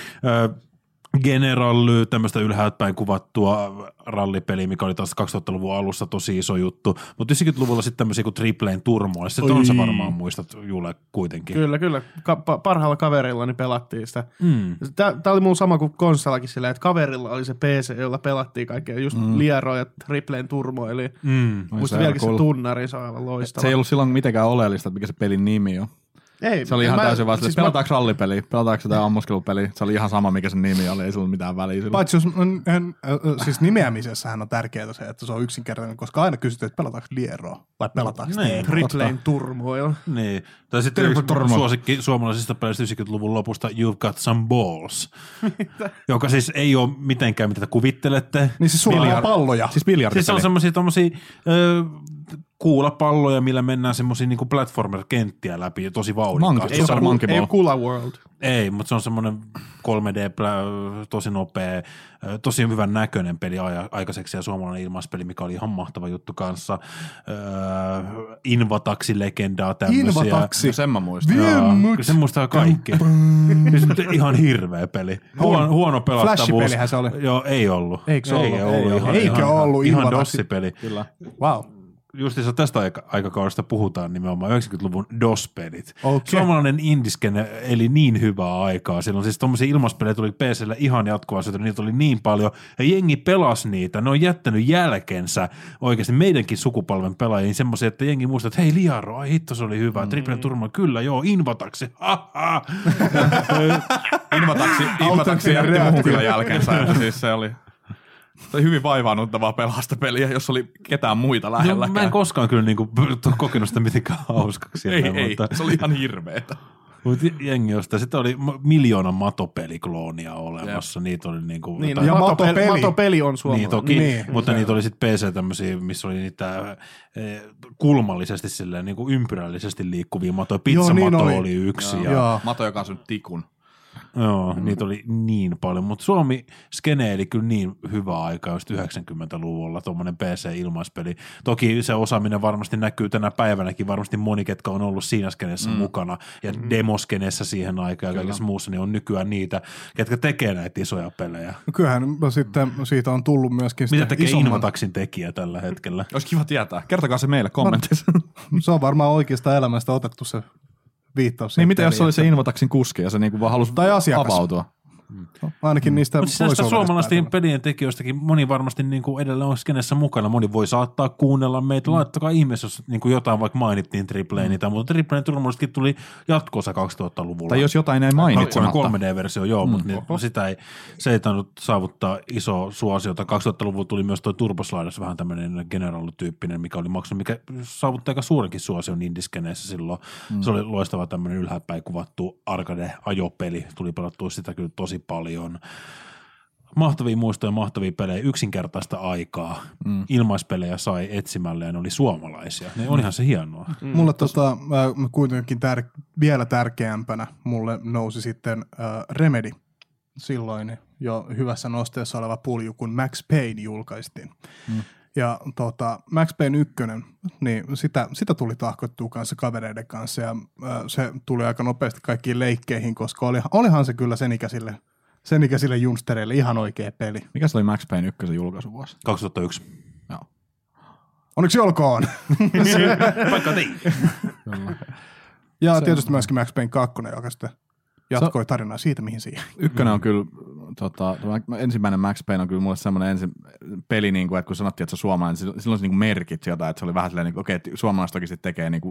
Generally, tämmöistä ylhäältäpäin kuvattua rallipeliä, mikä oli taas 2000-luvun alussa tosi iso juttu. Mutta 90-luvulla sitten tämmöisiä kuin Tripleen Turmoa. Se on se varmaan muistat, Jule, kuitenkin. Kyllä. Parhaalla kaverillani pelattiin sitä. Tämä oli mun sama kuin konssolakin silleen, että kaverilla oli se PC, jolla pelattiin kaikkea. Just Liero ja Tripleen Turmo. Eli muista vieläkin se tunnari, se on aivan loistava. Se ei ollut silloin mitenkään oleellista, että mikä se pelin nimi on. Ei, se oli ihan täysin vaan, siis pelataanko rallipeliä, pelataanko jotain ammuskelupeliä, se oli ihan sama mikä sen nimi oli, ei sillä mitään väliä silloin. Paitsi jos siis nimeämisessähän on tärkeää se, että se on yksinkertainen, koska aina kysytään, että pelataanko Lieroa vai pelataanko Tripleen Turmoilla. Niin, tai sitten suosikki suomalaisista pelistä 90-luvun lopusta You've Got Some Balls, joka siis ei ole mitenkään mitä te kuvittelette. Niin siis sulla on palloja. Siis biljardipeli. Siis se on semmosia tommosia kuulapalloja, millä mennään semmosia niinku platformer-kenttiä läpi tosi vauhdikkaasti. Ei ole Kula World. Ei, mutta se on semmoinen 3D, tosi nopea, tosi hyvän näköinen peli aikaiseksi ja suomalainen ilmaispeli, mikä oli ihan mahtava juttu kanssa. Invataxi-legendaa tämmöisiä. Invataxi. No sen mä muistan. Se muistaa kaikki. Ihan hirveä peli. Huono pelattavuus. Flash-pelihän se oli. Joo, ei ollut. Eikö se ollut? Eikö ollut ihan Invataxi? DOS-peli. Kyllä. Wow. Justiinsa tästä aikakaudesta puhutaan nimenomaan 90-luvun DOS-pelit. Okay. Suomalainen indiskene eli niin hyvää aikaa. Silloin siis tommosia ilmaispelejä tuli PC:lle ihan jatkuvasti, niitä oli niin paljon. Ja jengi pelasi niitä. Ne on jättänyt jälkensä oikeasti meidänkin sukupolven pelaajiin semmoisia, että jengi muistaa, että hei Liaro, ai hitto se oli hyvä. Triplen Turma, kyllä joo, Invataxi. Invataxi jätti muuhun kyllä jälkeensä. Siis se oli hyvin vaivaannuttavaa pelasta peliä, jos oli ketään muita lähelläkään. Mä en koskaan kyllä niinku kokenut sitä mitenkään hauskaksi. Ei, se oli ihan hirveetä. Mutta jengi jostain. Sitten oli 1,000,000 matopelikloonia olemassa. Niitä oli niinku... Niin, ja matopeli on suomalainen. Niin toki, mutta niitä oli sitten PC tämmöisiä, missä oli niitä kulmallisesti silleen niinku ympyrällisesti liikkuvia matoja. Pizzamato oli yksi. Ja mato, joka on sun tikun. Joo, niitä oli niin paljon, mutta Suomi skeneili kyllä niin hyvää aikaa just 90-luvulla, tuommoinen PC-ilmaispeli. Toki se osaaminen varmasti näkyy tänä päivänäkin, varmasti moni, ketkä on ollut siinä skeneessä mukana ja demoskeneessä siihen aikaan ja kaikessa muussa, niin on nykyään niitä, ketkä tekee näitä isoja pelejä. No kyllähän sitten siitä on tullut myöskin mitä tekee Invataxin tekijä tällä hetkellä? Olisi kiva tietää. Kertokaa se meille kommenteissa. Se on varmaan oikeasta elämästä otettu se viittaus. Niin mitä jos se oli se Invataxin kuski ja se niinku vaan halusi avautua? Ainakin niistä mutta siis näistä suomalaisten pelien tekijöistäkin moni varmasti niin kuin edelleen on skenessä mukana. Moni voi saattaa kuunnella meitä. Laittakaa ihmeessä, jos niin kuin jotain vaikka mainittiin Tripleinitä, mutta Triplein turvallisestikin tuli jatko-osa 2000-luvulla. Tai jos jotain ei mainitsematta. 3D-versio, joo, mutta se ei tainnut saavuttaa isoa suosiota. 2000-luvulla tuli myös tuo Turbosliders vähän tämmöinen general-tyyppinen, mikä oli maksanut, mikä saavutti aika suurenkin suosion indiskeneissä silloin. Se oli loistava tämmöinen ylhääpäin kuvattu arcade-ajopeli. Tuli pelattua sitä kyllä tosi paljon. Mahtavia muistoja, mahtavia pelejä, yksinkertaista aikaa. Ilmaispelejä sai etsimällä ja ne oli suomalaisia. Ne olihan se hienoa. Mulle kuitenkin vielä tärkeämpänä mulle nousi sitten Remedy. Silloin jo hyvässä nosteessa oleva pulju, kun Max Payne julkaistiin. Ja Max Payne 1, niin sitä tuli tahkottua kanssa kavereiden kanssa ja se tuli aika nopeasti kaikkiin leikkeihin, koska olihan se kyllä sen ikäisille junstereille ihan oikea peli. Mikä se oli Max Payne 1 julkaisuvuosi? 2001. Joo. Onneksi olkoon! Vaikka tei. Ja tietysti myöskin Max Payne 2, joka sitten jatkoi tarinaa siitä, mihin siihen. Ykkönen on kyllä, ensimmäinen Max Payne on kyllä mulle semmoinen peli, niin kuin, että kun sanottiin, että se on suomalainen, silloin se niin kuin merkit jotain, että se oli vähän silleen, niin okei, että suomalaiset oikeasti tekee niin kuin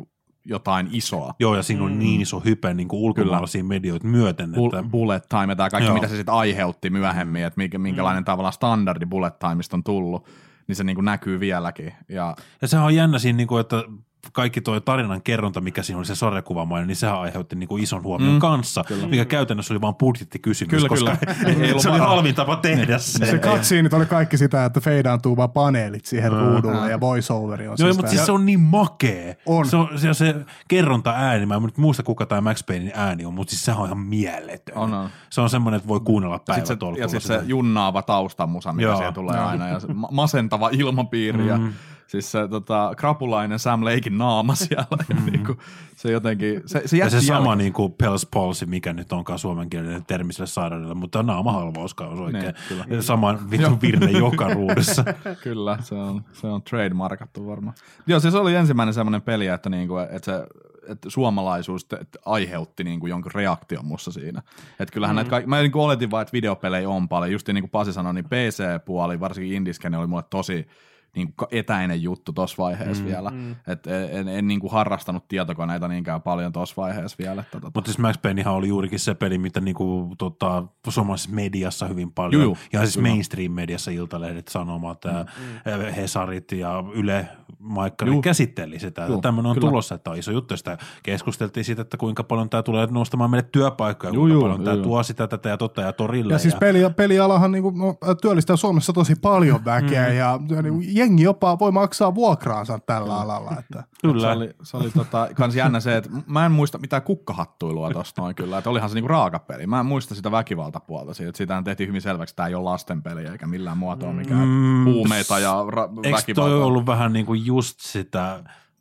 jotain isoa. Joo, ja siinä on niin iso hype niin kuin ulkomaalaisia medioita myöten. Että... Bullet time ja tämä kaikki, mitä se sitten aiheutti myöhemmin, että minkälainen tavallaan standardi bullet timeista on tullut, niin se niin kuin näkyy vieläkin. Ja sehän on jännä siinä, niin kuin, että kaikki tuo tarinan kerronta, mikä siinä oli se sarjakuvamainen, niin sehän aiheutti niin kuin ison huomion kanssa, mikä käytännössä oli vaan budjettikysymys, koska se oli halvin tapa tehdä se. Se cutsceneit oli kaikki sitä, että feidaantuu vaan paneelit siihen ruudulle ja voiceoveri on joo, mutta siis se on niin makee. On. Se kerronta ääni, mä en nyt muista kuka tämä Max Paynein ääni on, mutta siis sehän on ihan mieletön. On. Se on semmoinen, että voi kuunnella päivätolkulla. Ja sitten se junnaava taustamusa, mikä siellä tulee aina, ja se masentava ilmapiiri ja siis se krapulainen Sam Laken naama siellä. Niinku, se jotenkin, se ja se sama niin kuin Bell's palsy, mikä nyt onkaan suomenkielinen termi sille sairaudelle, mutta naamahalvauskaan oikein. Niin, sama vittu virne joka ruudussa. Kyllä, se on trademarkattu varmaan. Joo, siis se oli ensimmäinen semmoinen peli, että että suomalaisuus aiheutti niinku jonkun reaktion mussa siinä. Että kyllähän näitä kaikki, mä niinku oletin vaan, että videopelejä on paljon. Just niin kuin Pasi sanoi, niin PC-puoli, varsinkin indieskene oli mulle tosi niin kuin etäinen juttu tuossa vaiheessa vielä. Et en niin kuin harrastanut tietokoneita niinkään paljon tuossa vaiheessa vielä. Mutta siis Max Paynehan oli juurikin se peli, mitä niin kuin, suomalaisessa mediassa hyvin paljon, ja siis mainstream-mediassa Iltalehdet, Sanomat, Hesarit ja Yle Maikkari käsitteli sitä. Tämmöinen on tulossa, että on iso juttu. Sitä keskusteltiin siitä, että kuinka paljon tämä tulee nostamaan meille työpaikkoja, kuinka paljon tämä tuo sitä, tätä ja totta ja torille. Ja siis pelialahan niin kuin, työllistää Suomessa tosi paljon väkeä ja jengi jopa voi maksaa vuokraansa tällä alalla. Että. Kyllä. Se oli kans jännä se, että mä en muista mitään kukkahattuilua tosta noin kyllä, että olihan se niinku raakapeli. Mä en muista sitä väkivaltapuolta siitä, että siitähän tehtiin hyvin selväksi, että tämä ei ole lastenpeliä eikä millään muotoa mikään huumeita ja väkivaltaa. Eikö toi ollut vähän niinku just sitä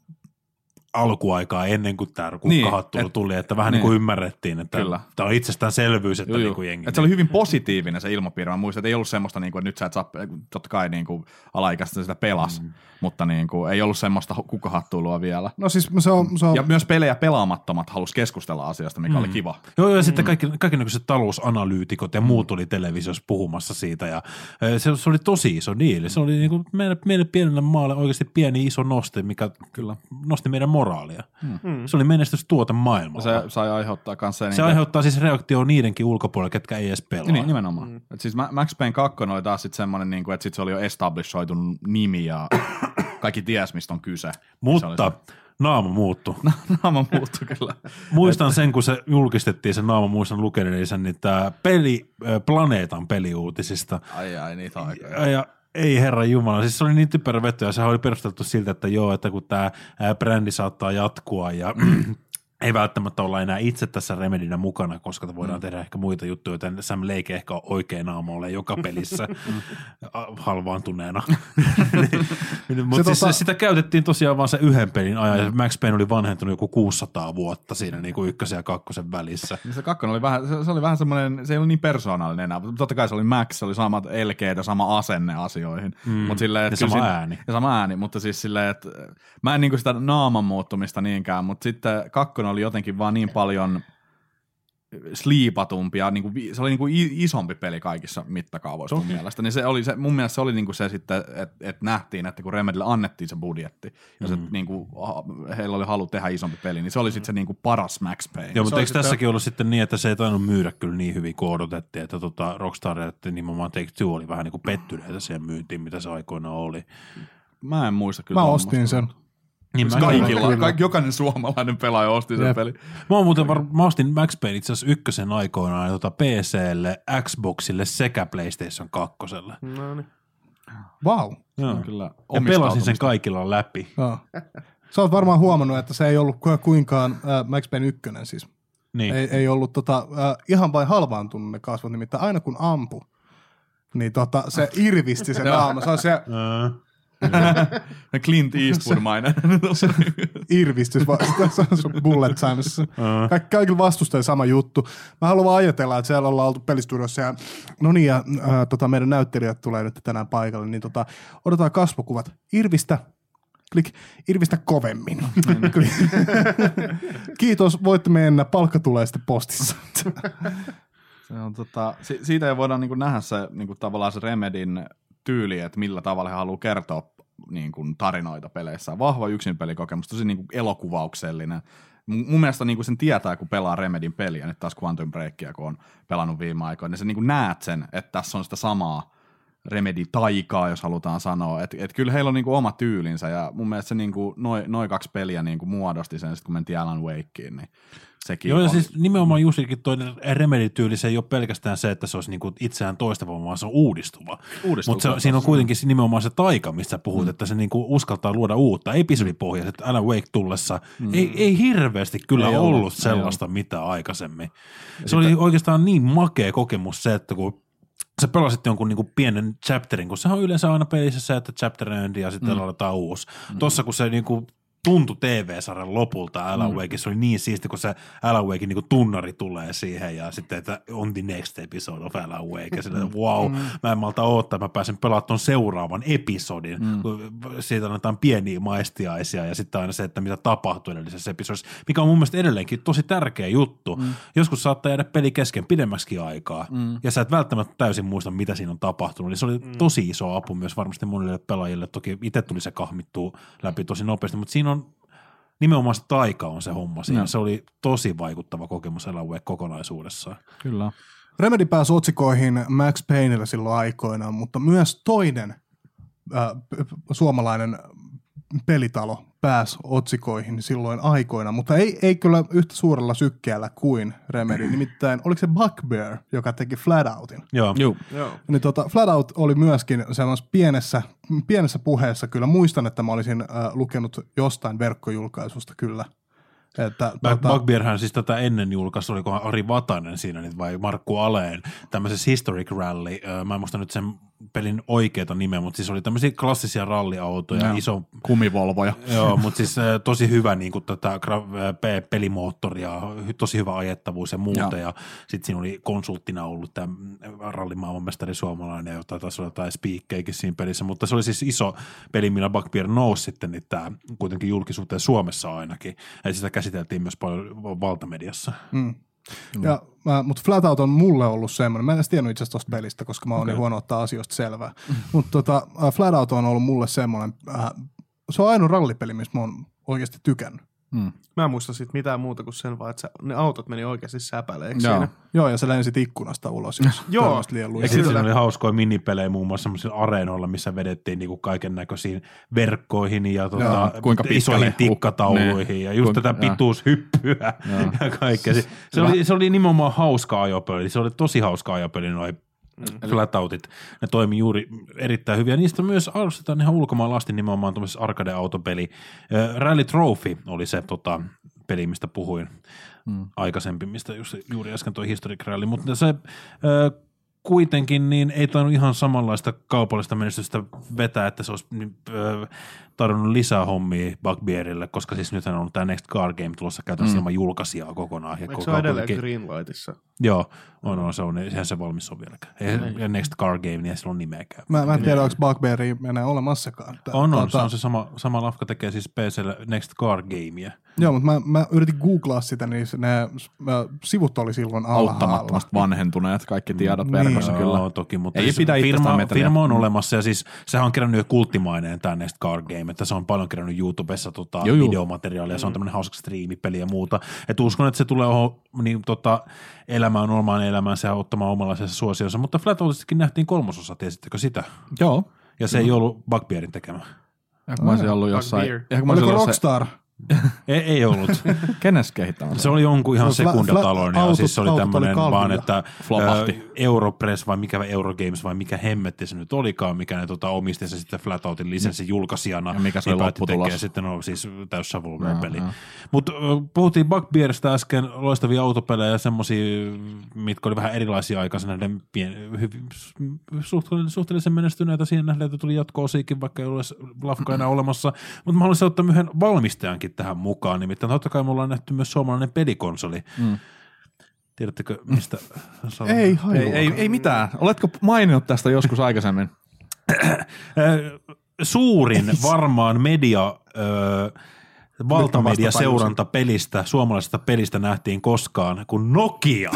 alkuaikaa ennen kuin tämä kukkahattulu tuli, että vähän niin kuin ymmärrettiin, että tämä on itsestäänselvyys, että niin kuin jengi. Että se oli hyvin positiivinen se ilmapiiri. Mä muistan, että ei ollut semmoista, niin kuin, että nyt sä et saa, totta kai niin kuin alaikäistä sitä pelas, mutta niin kuin, ei ollut semmoista kukkahattuilua vielä. No siis se on. Ja myös pelejä pelaamattomat halus keskustella asiasta, mikä oli kiva. Joo, ja sitten kaikennäköiset talousanalyytikot ja muut oli televisiossa puhumassa siitä, ja se oli tosi iso diili. Se oli niin kuin meille pienelle maalle oikeasti pieni iso noste, mikä kyllä nosti meidän moraalia. Se oli menestystuote maailmalla. Se sai aiheuttaa kanssa se aiheuttaa siis reaktioon niidenkin ulkopuolella, ketkä ei edes pelaa. Niin, nimenomaan. Et siis Max Payne 2 oli taas sitten semmoinen, että sit se oli jo establishoitunut nimi ja kaikki ties, mistä on kyse. Mutta naama muuttui. Naama muuttui kyllä. Muistan sen, kun se julkistettiin sen naama, muistan lukeneeni sen, niin tämä Planeetan peliuutisista. Ai, niitä aikoja. Ja ei herra jumala, siis se oli niin typerä veto ja sehän oli perusteltu siltä, että joo, että kun tämä brändi saattaa jatkua ja ei välttämättä olla enää itse tässä Remedinä mukana, koska voidaan tehdä ehkä muita juttuja, joten Sam Lake ehkä on oikein naama ole joka pelissä halvaantuneena. Mutta siis sitä käytettiin tosiaan vaan se yhden pelin ajan, ja Max Payne oli vanhentunut joku 600 vuotta siinä niin kuin ykkösen ja kakkosen välissä. Se kakkonen oli vähän semmoinen, se ei ollut niin persoonallinen enää, totta kai se oli Max, se oli samat elkeet ja sama asenne asioihin. Mut silleen, ja sama ääni. Ja sama ääni, mutta siis silleen, että mä en niinku sitä naaman muuttumista niinkään, mutta sitten kakkonen oli jotenkin vaan niin paljon sliipatumpi ja niinku, se oli niinku isompi peli kaikissa mittakaavoissa mun mielestä. Niin mun mielestä se oli niinku se sitten, että nähtiin, että kun Remedille annettiin se budjetti ja se niinku, heillä oli halu tehdä isompi peli, niin se oli sitten se niinku paras Max Payne. Joo, mutta eikö tässäkin ollut sitten niin, että se ei tainnut myydä kyllä niin hyvin kuin odotettiin, että Rockstar ja nimenomaan Take-Two oli vähän niinku pettyneitä siihen myyntiin, mitä se aikoinaan oli. Mä en muista kyllä. Mä ostin sen. Niin jokainen suomalainen pelaaja osti sen peli. Mä ostin Max Payne itse asiassa ykkösen aikoinaan PC:lle, Xboxille sekä PlayStation 2. No niin. Vau. Joo. Kyllä. Ja pelasin sen kaikilla läpi. Joo. Sä oot varmaan huomannut, että se ei ollut kuinkaan Max Payne 1 siis. Niin. Ei ollut ihan vain halvaantunut ne kasvot, nimittäin aina kun ampui, niin se irvisti se naama. Se on se... Clint Eastwood-mainen. Irvistys, se on bullet times. Kaikilla vastustajilla sama juttu. Mä haluan ajatella, että siellä ollaan oltu pelistudiossa ja no niin, ja meidän näyttelijät tulee nyt tänään paikalle, niin odotetaan kasvokuvat. Irvistä, klik, irvistä kovemmin. Kiitos, voitte mennä, palkka tulee sitten postissa. Se on siitä ei voida niinku nähdä se niinku tavallaan se Remedin tyyli, että millä tavalla he haluaa kertoa niin kuin tarinoita peleissä. Vahva yksinpelikokemus, tosi niin kuin elokuvauksellinen. Mun mielestä niin kuin sen tietää, kun pelaa Remedin peliä, nyt taas Quantum Breakia, kun on pelannut viime aikoina, niin sä niin kuin näet sen, että tässä on sitä samaa Remedy-taikaa, jos halutaan sanoa. Et kyllä heillä on niinku oma tyylinsä, ja mun mielestä se niinku, noi 2 peliä niinku muodosti sen, sit kun mentiin Alan Wakeen, niin sekin joo, ja on. siis nimenomaan juurikin toinen Remedy-tyyli, se ei ole pelkästään se, että se olisi niinku itseään toistava, vaan se on uudistuva. Mutta siinä on kuitenkin nimenomaan se taika, mistä sä puhut, että se niinku uskaltaa luoda uutta. Episodipohjaiset Alan Wake tullessa ei hirveästi kyllä ei ollut sellaista mitä aikaisemmin. Se oli oikeastaan niin makea kokemus se, että kun sä pelasit jonkun niinku pienen chapterin, kun se on yleensä aina pelissä se, että chapter endi ja sitten aloitetaan uusi. Tossa kun se niinku tuntui TV-sarjan lopulta Alan Wake, se oli niin siisti, kun se Alan Waken niinku tunnari tulee siihen ja sitten, että on the next episode of Alan Wake ja sitten, wow, mä en malta odottaa, mä pääsen pelaamaan ton seuraavan episodin, kun siitä annetaan pieniä maistiaisia ja sitten aina se, että mitä tapahtui edellisessä episodissa, mikä on mun mielestä edelleenkin tosi tärkeä juttu. Joskus saattaa jäädä peli kesken pidemmäksi aikaa ja sä et välttämättä täysin muista, mitä siinä on tapahtunut, niin se oli tosi iso apu myös varmasti monille pelaajille, toki itse tuli se kahmittua läpi tosi nopeasti, mutta siinä on nimenomaan se taika on se homma siinä. Se oli tosi vaikuttava kokemus Alan Wake kokonaisuudessaan. Kyllä. Remedy pääsi otsikoihin Max Paynella silloin aikoinaan, mutta myös toinen suomalainen pelitalo pääsi otsikoihin silloin aikoina, mutta ei kyllä yhtä suurella sykkeellä kuin Remedy. Nimittäin oliko se Bugbear, joka teki Flatoutin? Joo. Niin Flatout oli myöskin sellaisessa pienessä puheessa kyllä. Muistan, että mä olisin lukenut jostain verkkojulkaisusta kyllä. Bugbearhän siis tätä ennen julkaisi, olikohan Ari Vatanen siinä nyt vai Markku Aleen, tämmöisessä Historic Rally, mä en muista nyt sen pelin oikeata nimeä, mutta siis oli tämmöisiä klassisia ralliautoja, iso kumivolvoja. Joo, mutta siis tosi hyvä niin kuin tätä pelimoottoria, tosi hyvä ajettavuus ja muuta, ja sitten siinä oli konsulttina ollut tämä rallimaailmanmestari suomalainen, jota taisi olla jotain spiikkeikin siinä pelissä, mutta se oli siis iso peli, millä Bugbear nousi sitten, niin tämä kuitenkin julkisuuteen Suomessa ainakin, ja sitä käsiteltiin myös paljon valtamediassa. Mutta Flatout on mulle ollut semmoinen, mä en edes tiennyt itse asiassa tosta pelistä, koska mä oon niin huono ottaa asioista selvää, mutta Flatout on ollut mulle semmoinen, se on ainoa rallipeli, mistä mä oon oikeasti tykännyt. Mä en muista siitä mitään muuta kuin sen vaan, että ne autot meni oikeasti säpäleeksi siinä. Joo, ja se lensit ikkunasta ulos, jos tämmöistä liian luisi. Ja sitten oli hauskoja minipelejä muun muassa semmoisilla areenoilla, missä vedettiin niinku kaiken näköisiin verkkoihin ja isoihin tikkatauluihin ja just tätä pituushyppyä ja kaikkea. Se oli nimenomaan hauska ajopeli, se oli tosi hauska ajopeli noin Flatoutit. Ne toimi juuri erittäin hyvin. Ja niistä myös arvostetaan ihan ulkomailla asti nimenomaan tuollaisessa arcade-autopeli. Rally Trophy oli se peli, mistä puhuin aikaisemmin, mistä juuri äsken toi Historic Rally. Mutta se kuitenkin niin ei tainnut ihan samanlaista kaupallista menestystä vetää, että se olisi tarvinnut lisää hommia Bugbearille, koska siis nythän on tämä Next Car Game tulossa käytännössä ilman julkaisijaa kokonaan. Eikö se ole edelleen Greenlightissa? Joo, se on, eihän se valmis ole vieläkään. Ja Next Car Game, niin ei sillä ole nimeäkään. Mä en tiedä, onko Bugbearia enää olemassakaan. Se on se sama lafka tekee siis PC:lle Next Car Gamea. Joo, mutta mä yritin googlaa sitä, niin ne sivut oli silloin alhaalla. Auttamattomasti vanhentuneet kaikki tiedot verkossa kyllä. Joo, toki, mutta ei pidä firma on olemassa ja siis sehän on kerännyt jo kulttimaineen tämä Next Car Game, että se on paljon kerännyt YouTubessa videomateriaalia, se on tämmöinen hauska striimipeli ja muuta. Et uskon, että se tulee elämään omaan elämäänsä ja ottamaan omanlaisessa suosionsa, mutta Flatoutissakin nähtiin 3. tiesittekö sitä? Joo. Ja se ei ollut Bugbearin tekemä. Mä olisin ollut jossain. Oliko Rockstar? Ei ollut. Kenes kehittämässä? Se oli jonkun ihan sekundatalon ja siis se oli tämmöinen vaan, että Europress vai mikä Eurogames vai mikä hemmetti se nyt olikaan, mikä ne omisti se sitten Flatoutin lisenssin julkaisijana. Ja mikä se oli lopputulos? Sitten siis täys Shovelware-peli. Mutta puhuttiin Bugbearista äsken, loistavia autopelejä, semmosia, mitkä oli vähän erilaisia aikaisena, näiden suhteellisen menestyneitä siihen nähden, että tuli jatko-osiikin, vaikka ei ole lafka enää olemassa. Mutta mä haluaisin ottaa yhden valmistajankin tähän mukaan, nimittäin totta kai me ollaan nähty myös suomalainen pelikonsoli. Tiedättekö mistä? Ei mitään. Oletko maininnut tästä joskus aikaisemmin? Suurin varmaan media valtamedia-seuranta pelistä, suomalaisesta pelistä nähtiin koskaan, kun Nokia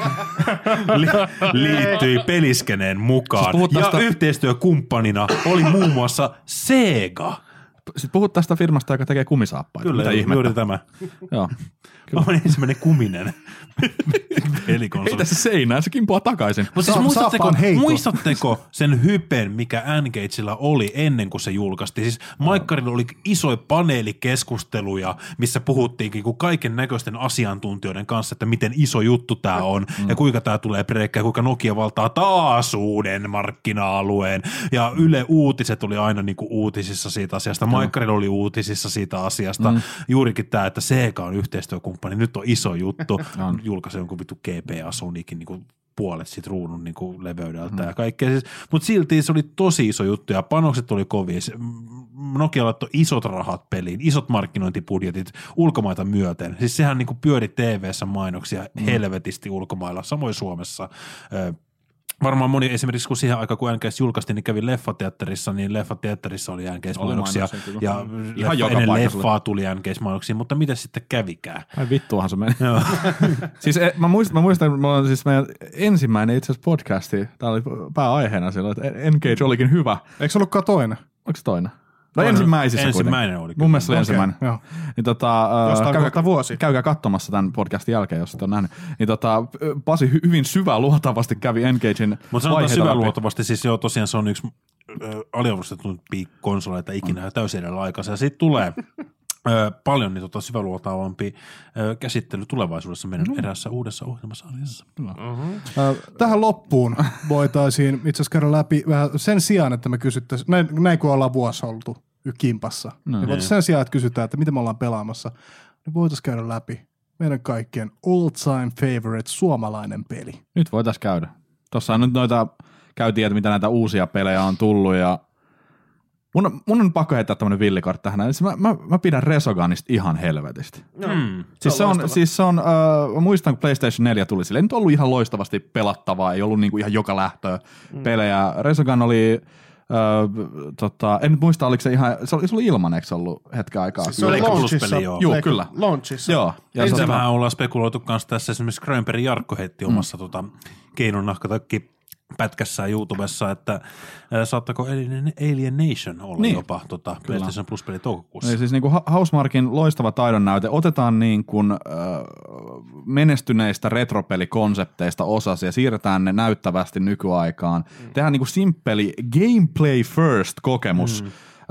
liittyi peliskeneen mukaan. Ja yhteistyökumppanina oli muun muassa Sega. Sitten puhut tästä firmasta, joka tekee kumisaappaita. Kyllä, juuri tämä. Joo. Mä olen ensimmäinen kuminen pelikonsoli. Ei tässä seinään, se kimpoaa takaisin. Mutta siis muistatteko sen hypen, mikä N-Gageilla oli ennen kuin se julkaistiin? Siis Maikkarilla oli isoja paneelikeskusteluja, missä puhuttiinkin kaiken näköisten asiantuntijoiden kanssa, että miten iso juttu tämä on ja kuinka tämä tulee breikkää, kuinka Nokia valtaa taas uuden markkina-alueen. Ja Yle Uutiset oli aina niinku uutisissa siitä asiasta. Maikkarilla oli uutisissa siitä asiasta. Juurikin tämä, että Sega on yhteistyökumppani. Nyt on iso juttu. Julkaisi jonkun vittu GPA Sonicin niin puolet siitä ruudun niin leveydeltä ja kaikkea. Siis, mutta silti se oli tosi iso juttu ja panokset oli kovia. Nokia laittoi isot rahat peliin, isot markkinointibudjetit ulkomaita myöten. Siis sehän niin pyöri TV-ssä mainoksia helvetisti ulkomailla, samoin Suomessa. Varmaan moni esimerkiksi, kun siihen aikaan, kun NGS julkaistiin, niin kävi leffateatterissa, niin leffateatterissa oli NGS-mainoksia, ja ennen leffaa tuli NGS-mainoksia, mutta miten sitten kävikään? Ai vittuahan se meni. Siis mä muistan, mulla on siis meidän ensimmäinen itse asiassa podcasti, tää oli pääaiheena silloin, että Engage olikin hyvä. Eikö se ollutkaan toinen? Onko se toinen? No ensimmäinen oli. Mun mielestä se oli ensimmäinen. Niin käykää katsomassa tämän podcastin jälkeen, jos et ole nähnyt. Niin Pasi hyvin syväluotavasti kävi Engagein. Mutta sanotaan syväluotavasti, siis joo tosiaan se on yksi aliarvostettu konsoleita ikinä täysin edellä aikansa. Ja siitä tulee paljon niin syväluotavampi käsittely tulevaisuudessa meidän eräässä uudessa ohjelmasarjassa. Tähän loppuun voitaisiin itse asiassa käydä läpi vähän sen sijaan, että me kysyttäisiin, näin kun ollaan vuosi oltu kimpassa, niin voitaisiin sen sijaan, että kysytään, että mitä me ollaan pelaamassa, niin voitaisiin käydä läpi meidän kaikkien all-time favorite suomalainen peli. Nyt voitaisiin käydä. Tuossa nyt käytiin, että mitä näitä uusia pelejä on tullut ja mun on pakko heittää tämmönen villikortti tähän. Mä pidän Resogunista ihan helvetisti. Mä muistan, kun PlayStation 4 tuli sille. Ei nyt ollut ihan loistavasti pelattavaa, ei ollut niinku ihan joka lähtöä pelejä. Resogun oli, en nyt muista, oliko se ihan, se oli ilmaneeksi ollut hetken aikaa. Siis se oli launchissa. Joo, kyllä. Launchissa. Joo. Ja sitä vähän ollaan spekuloitu kanssa tässä. Esimerkiksi Grönberg Jarkko heitti omassa keinonnahkatakki pätkässä YouTubessa, että saattaako Alien Nation olla jopa PlayStation Plus-peli toukokuussa. Siis niin kuin Housemarquin loistava taidon näyte. Otetaan niin kuin, menestyneistä retropelikonsepteista osasi ja siirretään ne näyttävästi nykyaikaan. Tehdään niin kuin simppeli gameplay first kokemus.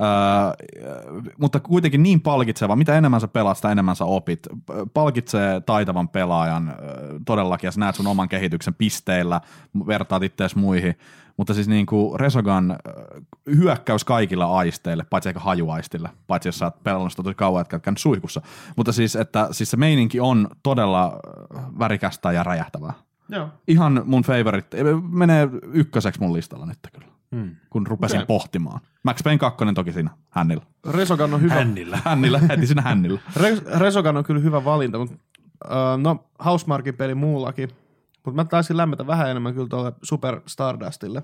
Mutta kuitenkin niin palkitseva, mitä enemmän sä pelaat, sitä enemmän sä opit. Palkitsee taitavan pelaajan todellakin, ja sä näet sun oman kehityksen pisteillä, vertaat ittees muihin. Mutta siis niin kuin Resogun hyökkäys kaikilla aisteille, paitsi eikä hajuaistille, paitsi jos sä oot pelannut sitä tosi kauan, etkä käynyt suihkussa. Mutta siis, että siis se meininki on todella värikästä ja räjähtävää. Joo. Ihan mun favorite, menee ykköseksi mun listalla nyt kyllä. Kun rupesin pohtimaan. Max Payne 2 toki siinä hännillä. Resogun on hyvä. Hännillä, heti siinä hännillä. Resogun on kyllä hyvä valinta, mutta Housemarquin peli muullakin. Mutta mä taisin lämmetä vähän enemmän kyllä tuolle Super Stardustille.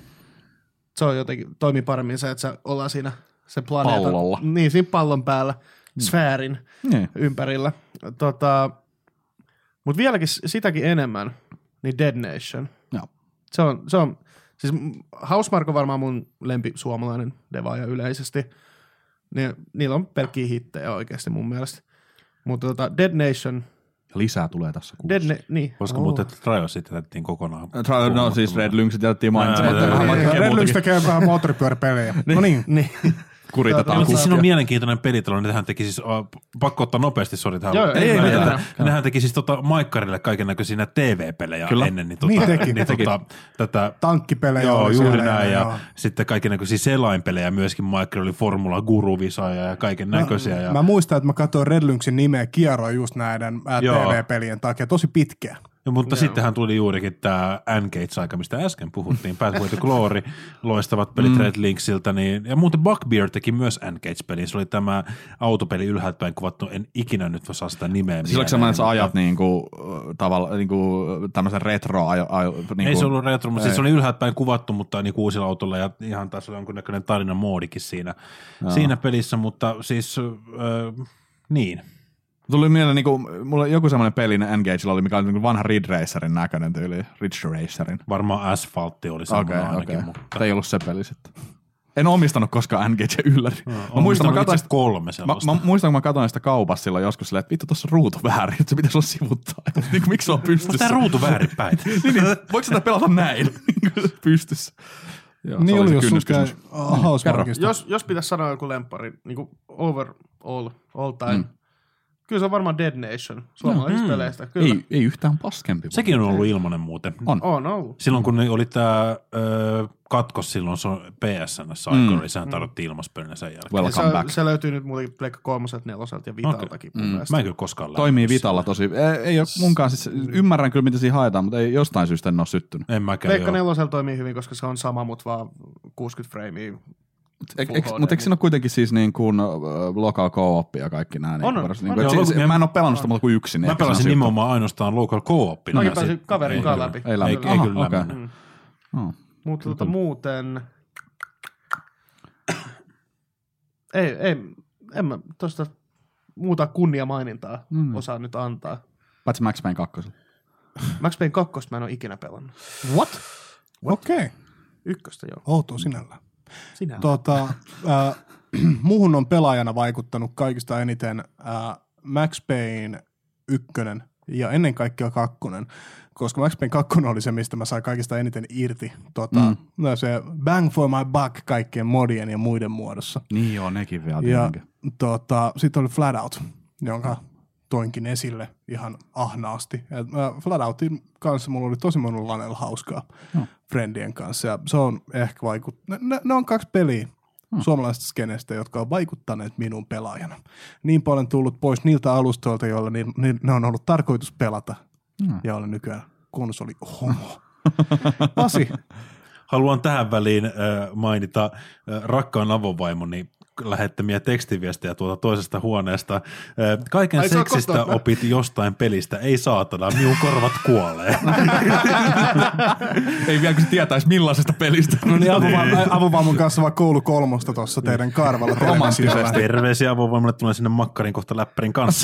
Se on jotenkin, toimii paremmin se, että ollaan siinä se planeetan. Pallolla. Niin, siinä pallon päällä, sfäärin ympärillä. Mutta vieläkin sitäkin enemmän, niin Dead Nation. Joo. Se on siis Housemarque on varmaan mun lempi suomalainen devaaja yleisesti. Niillä on pelkkiä hittejä oikeasti mun mielestä. Mutta Dead Nation. Ja lisää tulee tässä kuussa. Niin. Voisiko muuten Trialsit jätettiin kokonaan? No siis Red Lynxit jätettiin mainitsematta. Red Lynx tekee vähän moottoripyöräpelejä. No niin. Kuritetaan. Mutta siinä on mielenkiintoinen pelitalo, nehän teki siis, pakko ottaa nopeasti, sori tähän. Nehän teki siis Maikkarille kaiken näköisiä TV-pelejä ennen. Niin teki. Tätä tankkipelejä. Joo, juuri näin. Ja sitten kaiken näköisiä selainpelejä myöskin. Maikkarille oli Formula Guru-visoja ja kaiken näköisiä. Mä muistan, että mä katsoin Red Lynxin nimeä kierroin just näiden TV-pelien takia. Tosi pitkään. No, mutta sittenhän tuli juurikin tämä N-Gates-aika, mistä äsken puhuttiin, Pathway to Glory, loistavat pelit Red Lynxiltä, niin, ja muuten Bugbear teki myös N-Gates-pelin, se oli tämä autopeli ylhäältä päin kuvattu, en ikinä nyt saa sitä nimeä. Siis oliko semmoinen, että sä ajat tämmöisen retro ei se ollut retro, mutta siis se oli ylhäältä päin kuvattu, mutta niin uusilla autolla, ja ihan taas oli jonkunnäköinen tarinan moodikin siinä pelissä, mutta siis Niin. Tuli mieleen, mulla joku semmoinen peli Engagella oli, mikä oli niin vanha Ridge Racerin näköinen tyyli. Ridge Racerin. Varmaan Asfaltti oli semmoinen ainakin. Mutta ei ollut se peli sitten. En omistanut koskaan Engage ylläri. Mä muistan, mä katsoin 3 sellaista. Mä muistan, kun mä katsoin sitä kaupassa silloin joskus silleen, että vittu tuossa on ruutu väärin, että se pitäisi olla sivuttaa. Niin miksi se on pystyssä? Mutta ruutu väärin päin. niin, voiko sitä pelata näin? pystyssä. Joo, niin oli, jos sun jos pitäisi sanoa joku lemppari, niin kuin overall, all time, kyllä se on varmaan Dead Nation suomalaisista peleistä. Kyllä. Ei yhtään paskempi. Sekin on ollut ilmanen muuten. On ollut. Silloin kun oli tämä katkos silloin PSN:ssä aikoina, sehän tarvittiin ilmaspölinä sen jälkeen. Welcome back. Se löytyy nyt muutenkin Pleikka 3, 4 ja Vitaltakin. Mä en kyllä koskaan toimii Vitalla tosi. Ei ole munkaan siis, ymmärrän kyllä mitä siinä haetaan, mutta ei jostain syystä en ole syttynyt. En mäkään. Pleikka 4 toimii hyvin, koska se on sama, mutta vaan 60 framea. Mutta eikö siinä ole kuitenkin siis niin kuin local co-op ja kaikki nämä? Mä en ole pelannut sitä muuta kuin yksin. Mä pelasin nimenomaan ainoastaan local co-opina. Mäkin pääsin kaverin kanssa läpi. Ei kyllä lämmennyt. Mutta muuten... En mä tuosta muuta kunniamainintaa osaa nyt antaa. Paitsi Max Payne 2. Max Payne 2 mä en ole ikinä pelannut. What? Okei. Ykköstä joo. Outoa sinällään. Muuhun on pelaajana vaikuttanut kaikista eniten Max Payne 1 ja ennen kaikkea 2, koska Max Payne 2 oli se, mistä mä sain kaikista eniten irti. Se bang for my buck kaikkien modien ja muiden muodossa. Niin joo, nekin vielä. Ja sitten oli Flat Out, jonka toinkin esille ihan ahnaasti. Flat Outin kanssa mulla oli tosi monella hauskaa friendien kanssa. Ja se on ehkä ne on 2 peliä suomalaisesta skenestä, jotka on vaikuttaneet minun pelaajana. Niin paljon tullut pois niiltä alustoilta, joilla ne on ollut tarkoitus pelata. Ja olen nykyään konsoli homo. Pasi. Haluan tähän väliin mainita rakkaan avovaimoni lähettämiä tekstiviestejä tuolta toisesta huoneesta. Kaiken seksistä opit jostain pelistä, ei saatana, minun korvat kuolee. Ei vielä kun se tietäisi millaisesta pelistä. No niin, avovaimon kanssa vaan koulu 3 tuossa teidän karvalla. Romanttisesti. Terveisiä avovaimolle, tulee sinne makkarin kohta läppärin kanssa.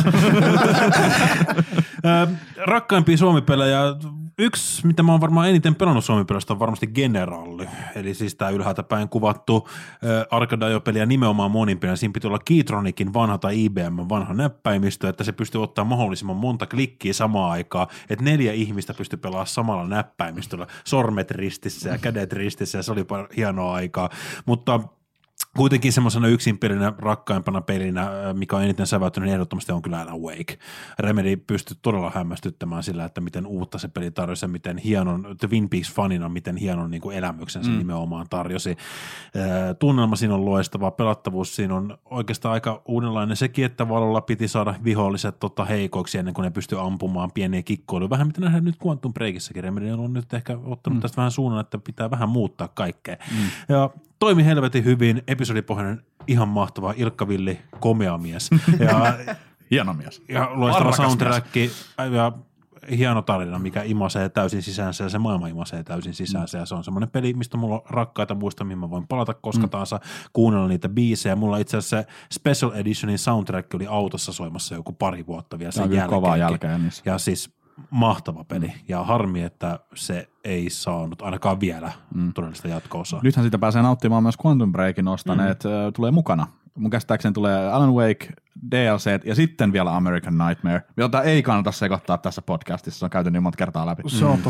Rakkaimpia Suomi-pelejä. Yksi, mitä mä oon varmaan eniten pelannut Suomi-pelistä, on varmasti Generalli. Eli siis tää ylhäältä päin kuvattu Arcade-peli ja nimenomaan moninpelejä. Siinä piti olla Keytronikin vanha tai IBM vanha näppäimistö, että se pystyy ottaa mahdollisimman monta klikkiä samaan aikaan, että 4 ihmistä pystyy pelaamaan samalla näppäimistöllä, sormet ristissä ja kädet ristissä, ja se oli hienoa aikaa. Mutta kuitenkin semmoisena yksinpelinä, rakkaimpana pelinä, mikä on eniten säväyttänyt, niin ehdottomasti on kyllä Alan Wake. Remedy pystyi todella hämmästyttämään sillä, että miten uutta se peli tarjosi ja miten hienon, Twin Peaks-fanina, miten hienon niin kuin elämyksen se nimenomaan tarjosi. Tunnelma siinä on loistava, pelattavuus siinä on oikeastaan aika uudenlainen sekin, että valolla piti saada viholliset heikoiksi ennen kuin ne pystyi ampumaan pieniä kikkoiluja. Vähän mitä nähdään nyt Quantum Breakissäkin. Remedy on nyt ehkä ottanut tästä vähän suunnan, että pitää vähän muuttaa kaikkea. Ja toimi helvetin hyvin, episodipohjainen, ihan mahtava, Ilkka Villi, komea mies. Ja, hieno mies. Ja loistava soundtrack ja hieno tarina, mikä imasee täysin sisäänsä ja se maailma imasee täysin sisäänsä. Ja se on semmoinen peli, mistä mulla on rakkaita muista, mihin mä voin palata koska tahansa, kuunnella niitä biisejä. Mulla itse asiassa se Special Editionin soundtrack oli autossa soimassa joku 2 vuotta vielä sen jälkeen. Ja siis mahtava peli ja harmi, että se ei saanut ainakaan vielä todellista jatko-osaa. Nythän sitä pääsee nauttimaan myös Quantum Breakin ostaneet, tulee mukana. Mun käsittääkseni tulee Alan Wake, DLC ja sitten vielä American Nightmare, jota ei kannata sekoittaa tässä podcastissa, se on käyty niin monta kertaa läpi.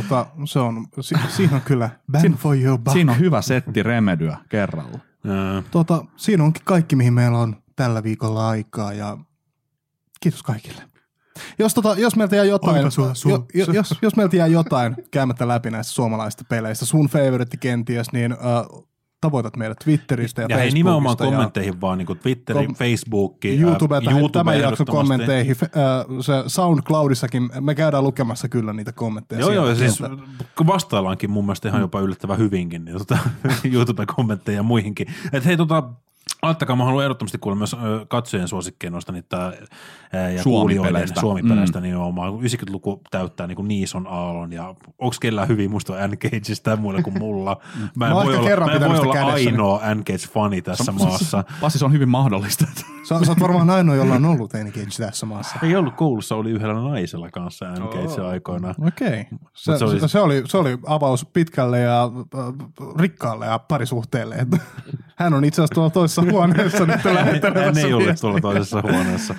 Siinä on kyllä bang for your buck. Siinä on hyvä setti Remedyä kerralla. Siinä onkin kaikki, mihin meillä on tällä viikolla aikaa ja kiitos kaikille. Jos meiltä jää jotain, jos meiltä jää jotain käymättä läpi näistä suomalaisista peleistä, sun favorite kenties, niin tavoitat meidät Twitteristä ja Facebookista. Ja nimenomaan kommentteihin vaan, niin kuin Twitteri, Facebook, YouTube tämän jakson kommentteihin. Se SoundCloudissakin, me käydään lukemassa kyllä niitä kommentteja. Joo, siis vastaillaankin mun mielestä ihan jopa yllättävän hyvinkin, niin YouTube-kommentteja ja muihinkin. Että hei, Laittakaa, mä haluan ehdottomasti kuulla myös katsojien suosikkeen noista niitä ja kuulijoiden Suomi-peleistä nimenomaan. 90-luku täyttää niin kuin Niison aallon ja onko kellään hyvin muistoa N-Cageista ja muille kuin mulla. Mä en voi olla ainoa N-Cage-fani tässä maassa. Passi, se on hyvin mahdollista. Sä oot varmaan ainoa, jolla on ollut N-Cage tässä maassa. Ei ollut koulussa, oli yhdellä naisella kanssa N-Cage aikoinaan. Okei. Se oli avaus pitkälle ja rikkaalle ja parisuhteelle. Hän on itse asiassa tuolla toisessa huoneessa nyt lähettelemässä. Hän ei ollut tuolla toisessa huoneessa.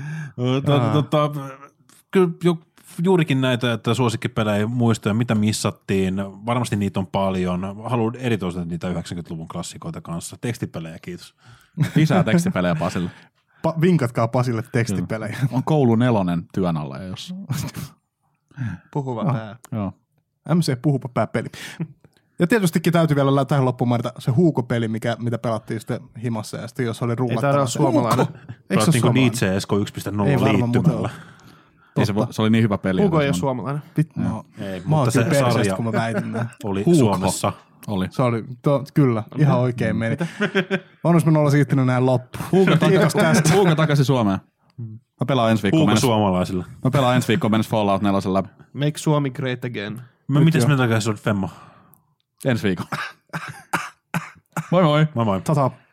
Kyllä juurikin näitä, että suosikkipelejä muistoja, mitä missattiin. Varmasti niitä on paljon. Haluan erityisesti niitä 90-luvun klassikoita kanssa. Tekstipelejä, kiitos. Lisää tekstipelejä Pasille. Vinkatkaa Pasille tekstipelejä. On koulu 4 työn alla, jos... Puhuva pää. Joo. MC Puhuva pää-peli. Ja tietystikin täytyy vielä tähän loppuun mainita se Huuko-peli, mitä pelattiin sitten himassa ja sitten jos oli rullattava. Ei taida suomalainen. Pelattiin kuin DJ Esko 1.0 liittymällä. Se oli niin hyvä peli. Huuko ei ole suomalainen. Ei, mä mutta se sarja kun mä väitin näin. oli Huuko. Suomessa. Oli. Se oli, kyllä, ihan oikein meni. Onneksi mä olla siirtynyt näin loppuun. Huuko takaisin Suomeen. Mä pelaan ensi viikkoon. Huuko suomalaisilla. Mä pelaan ensi viikkoon mennessä Fallout 4 läpi. Make Suomi great again. Mites me takaisin olet Femmo? Ensi viikon. Moi moi. Moi moi. Tata.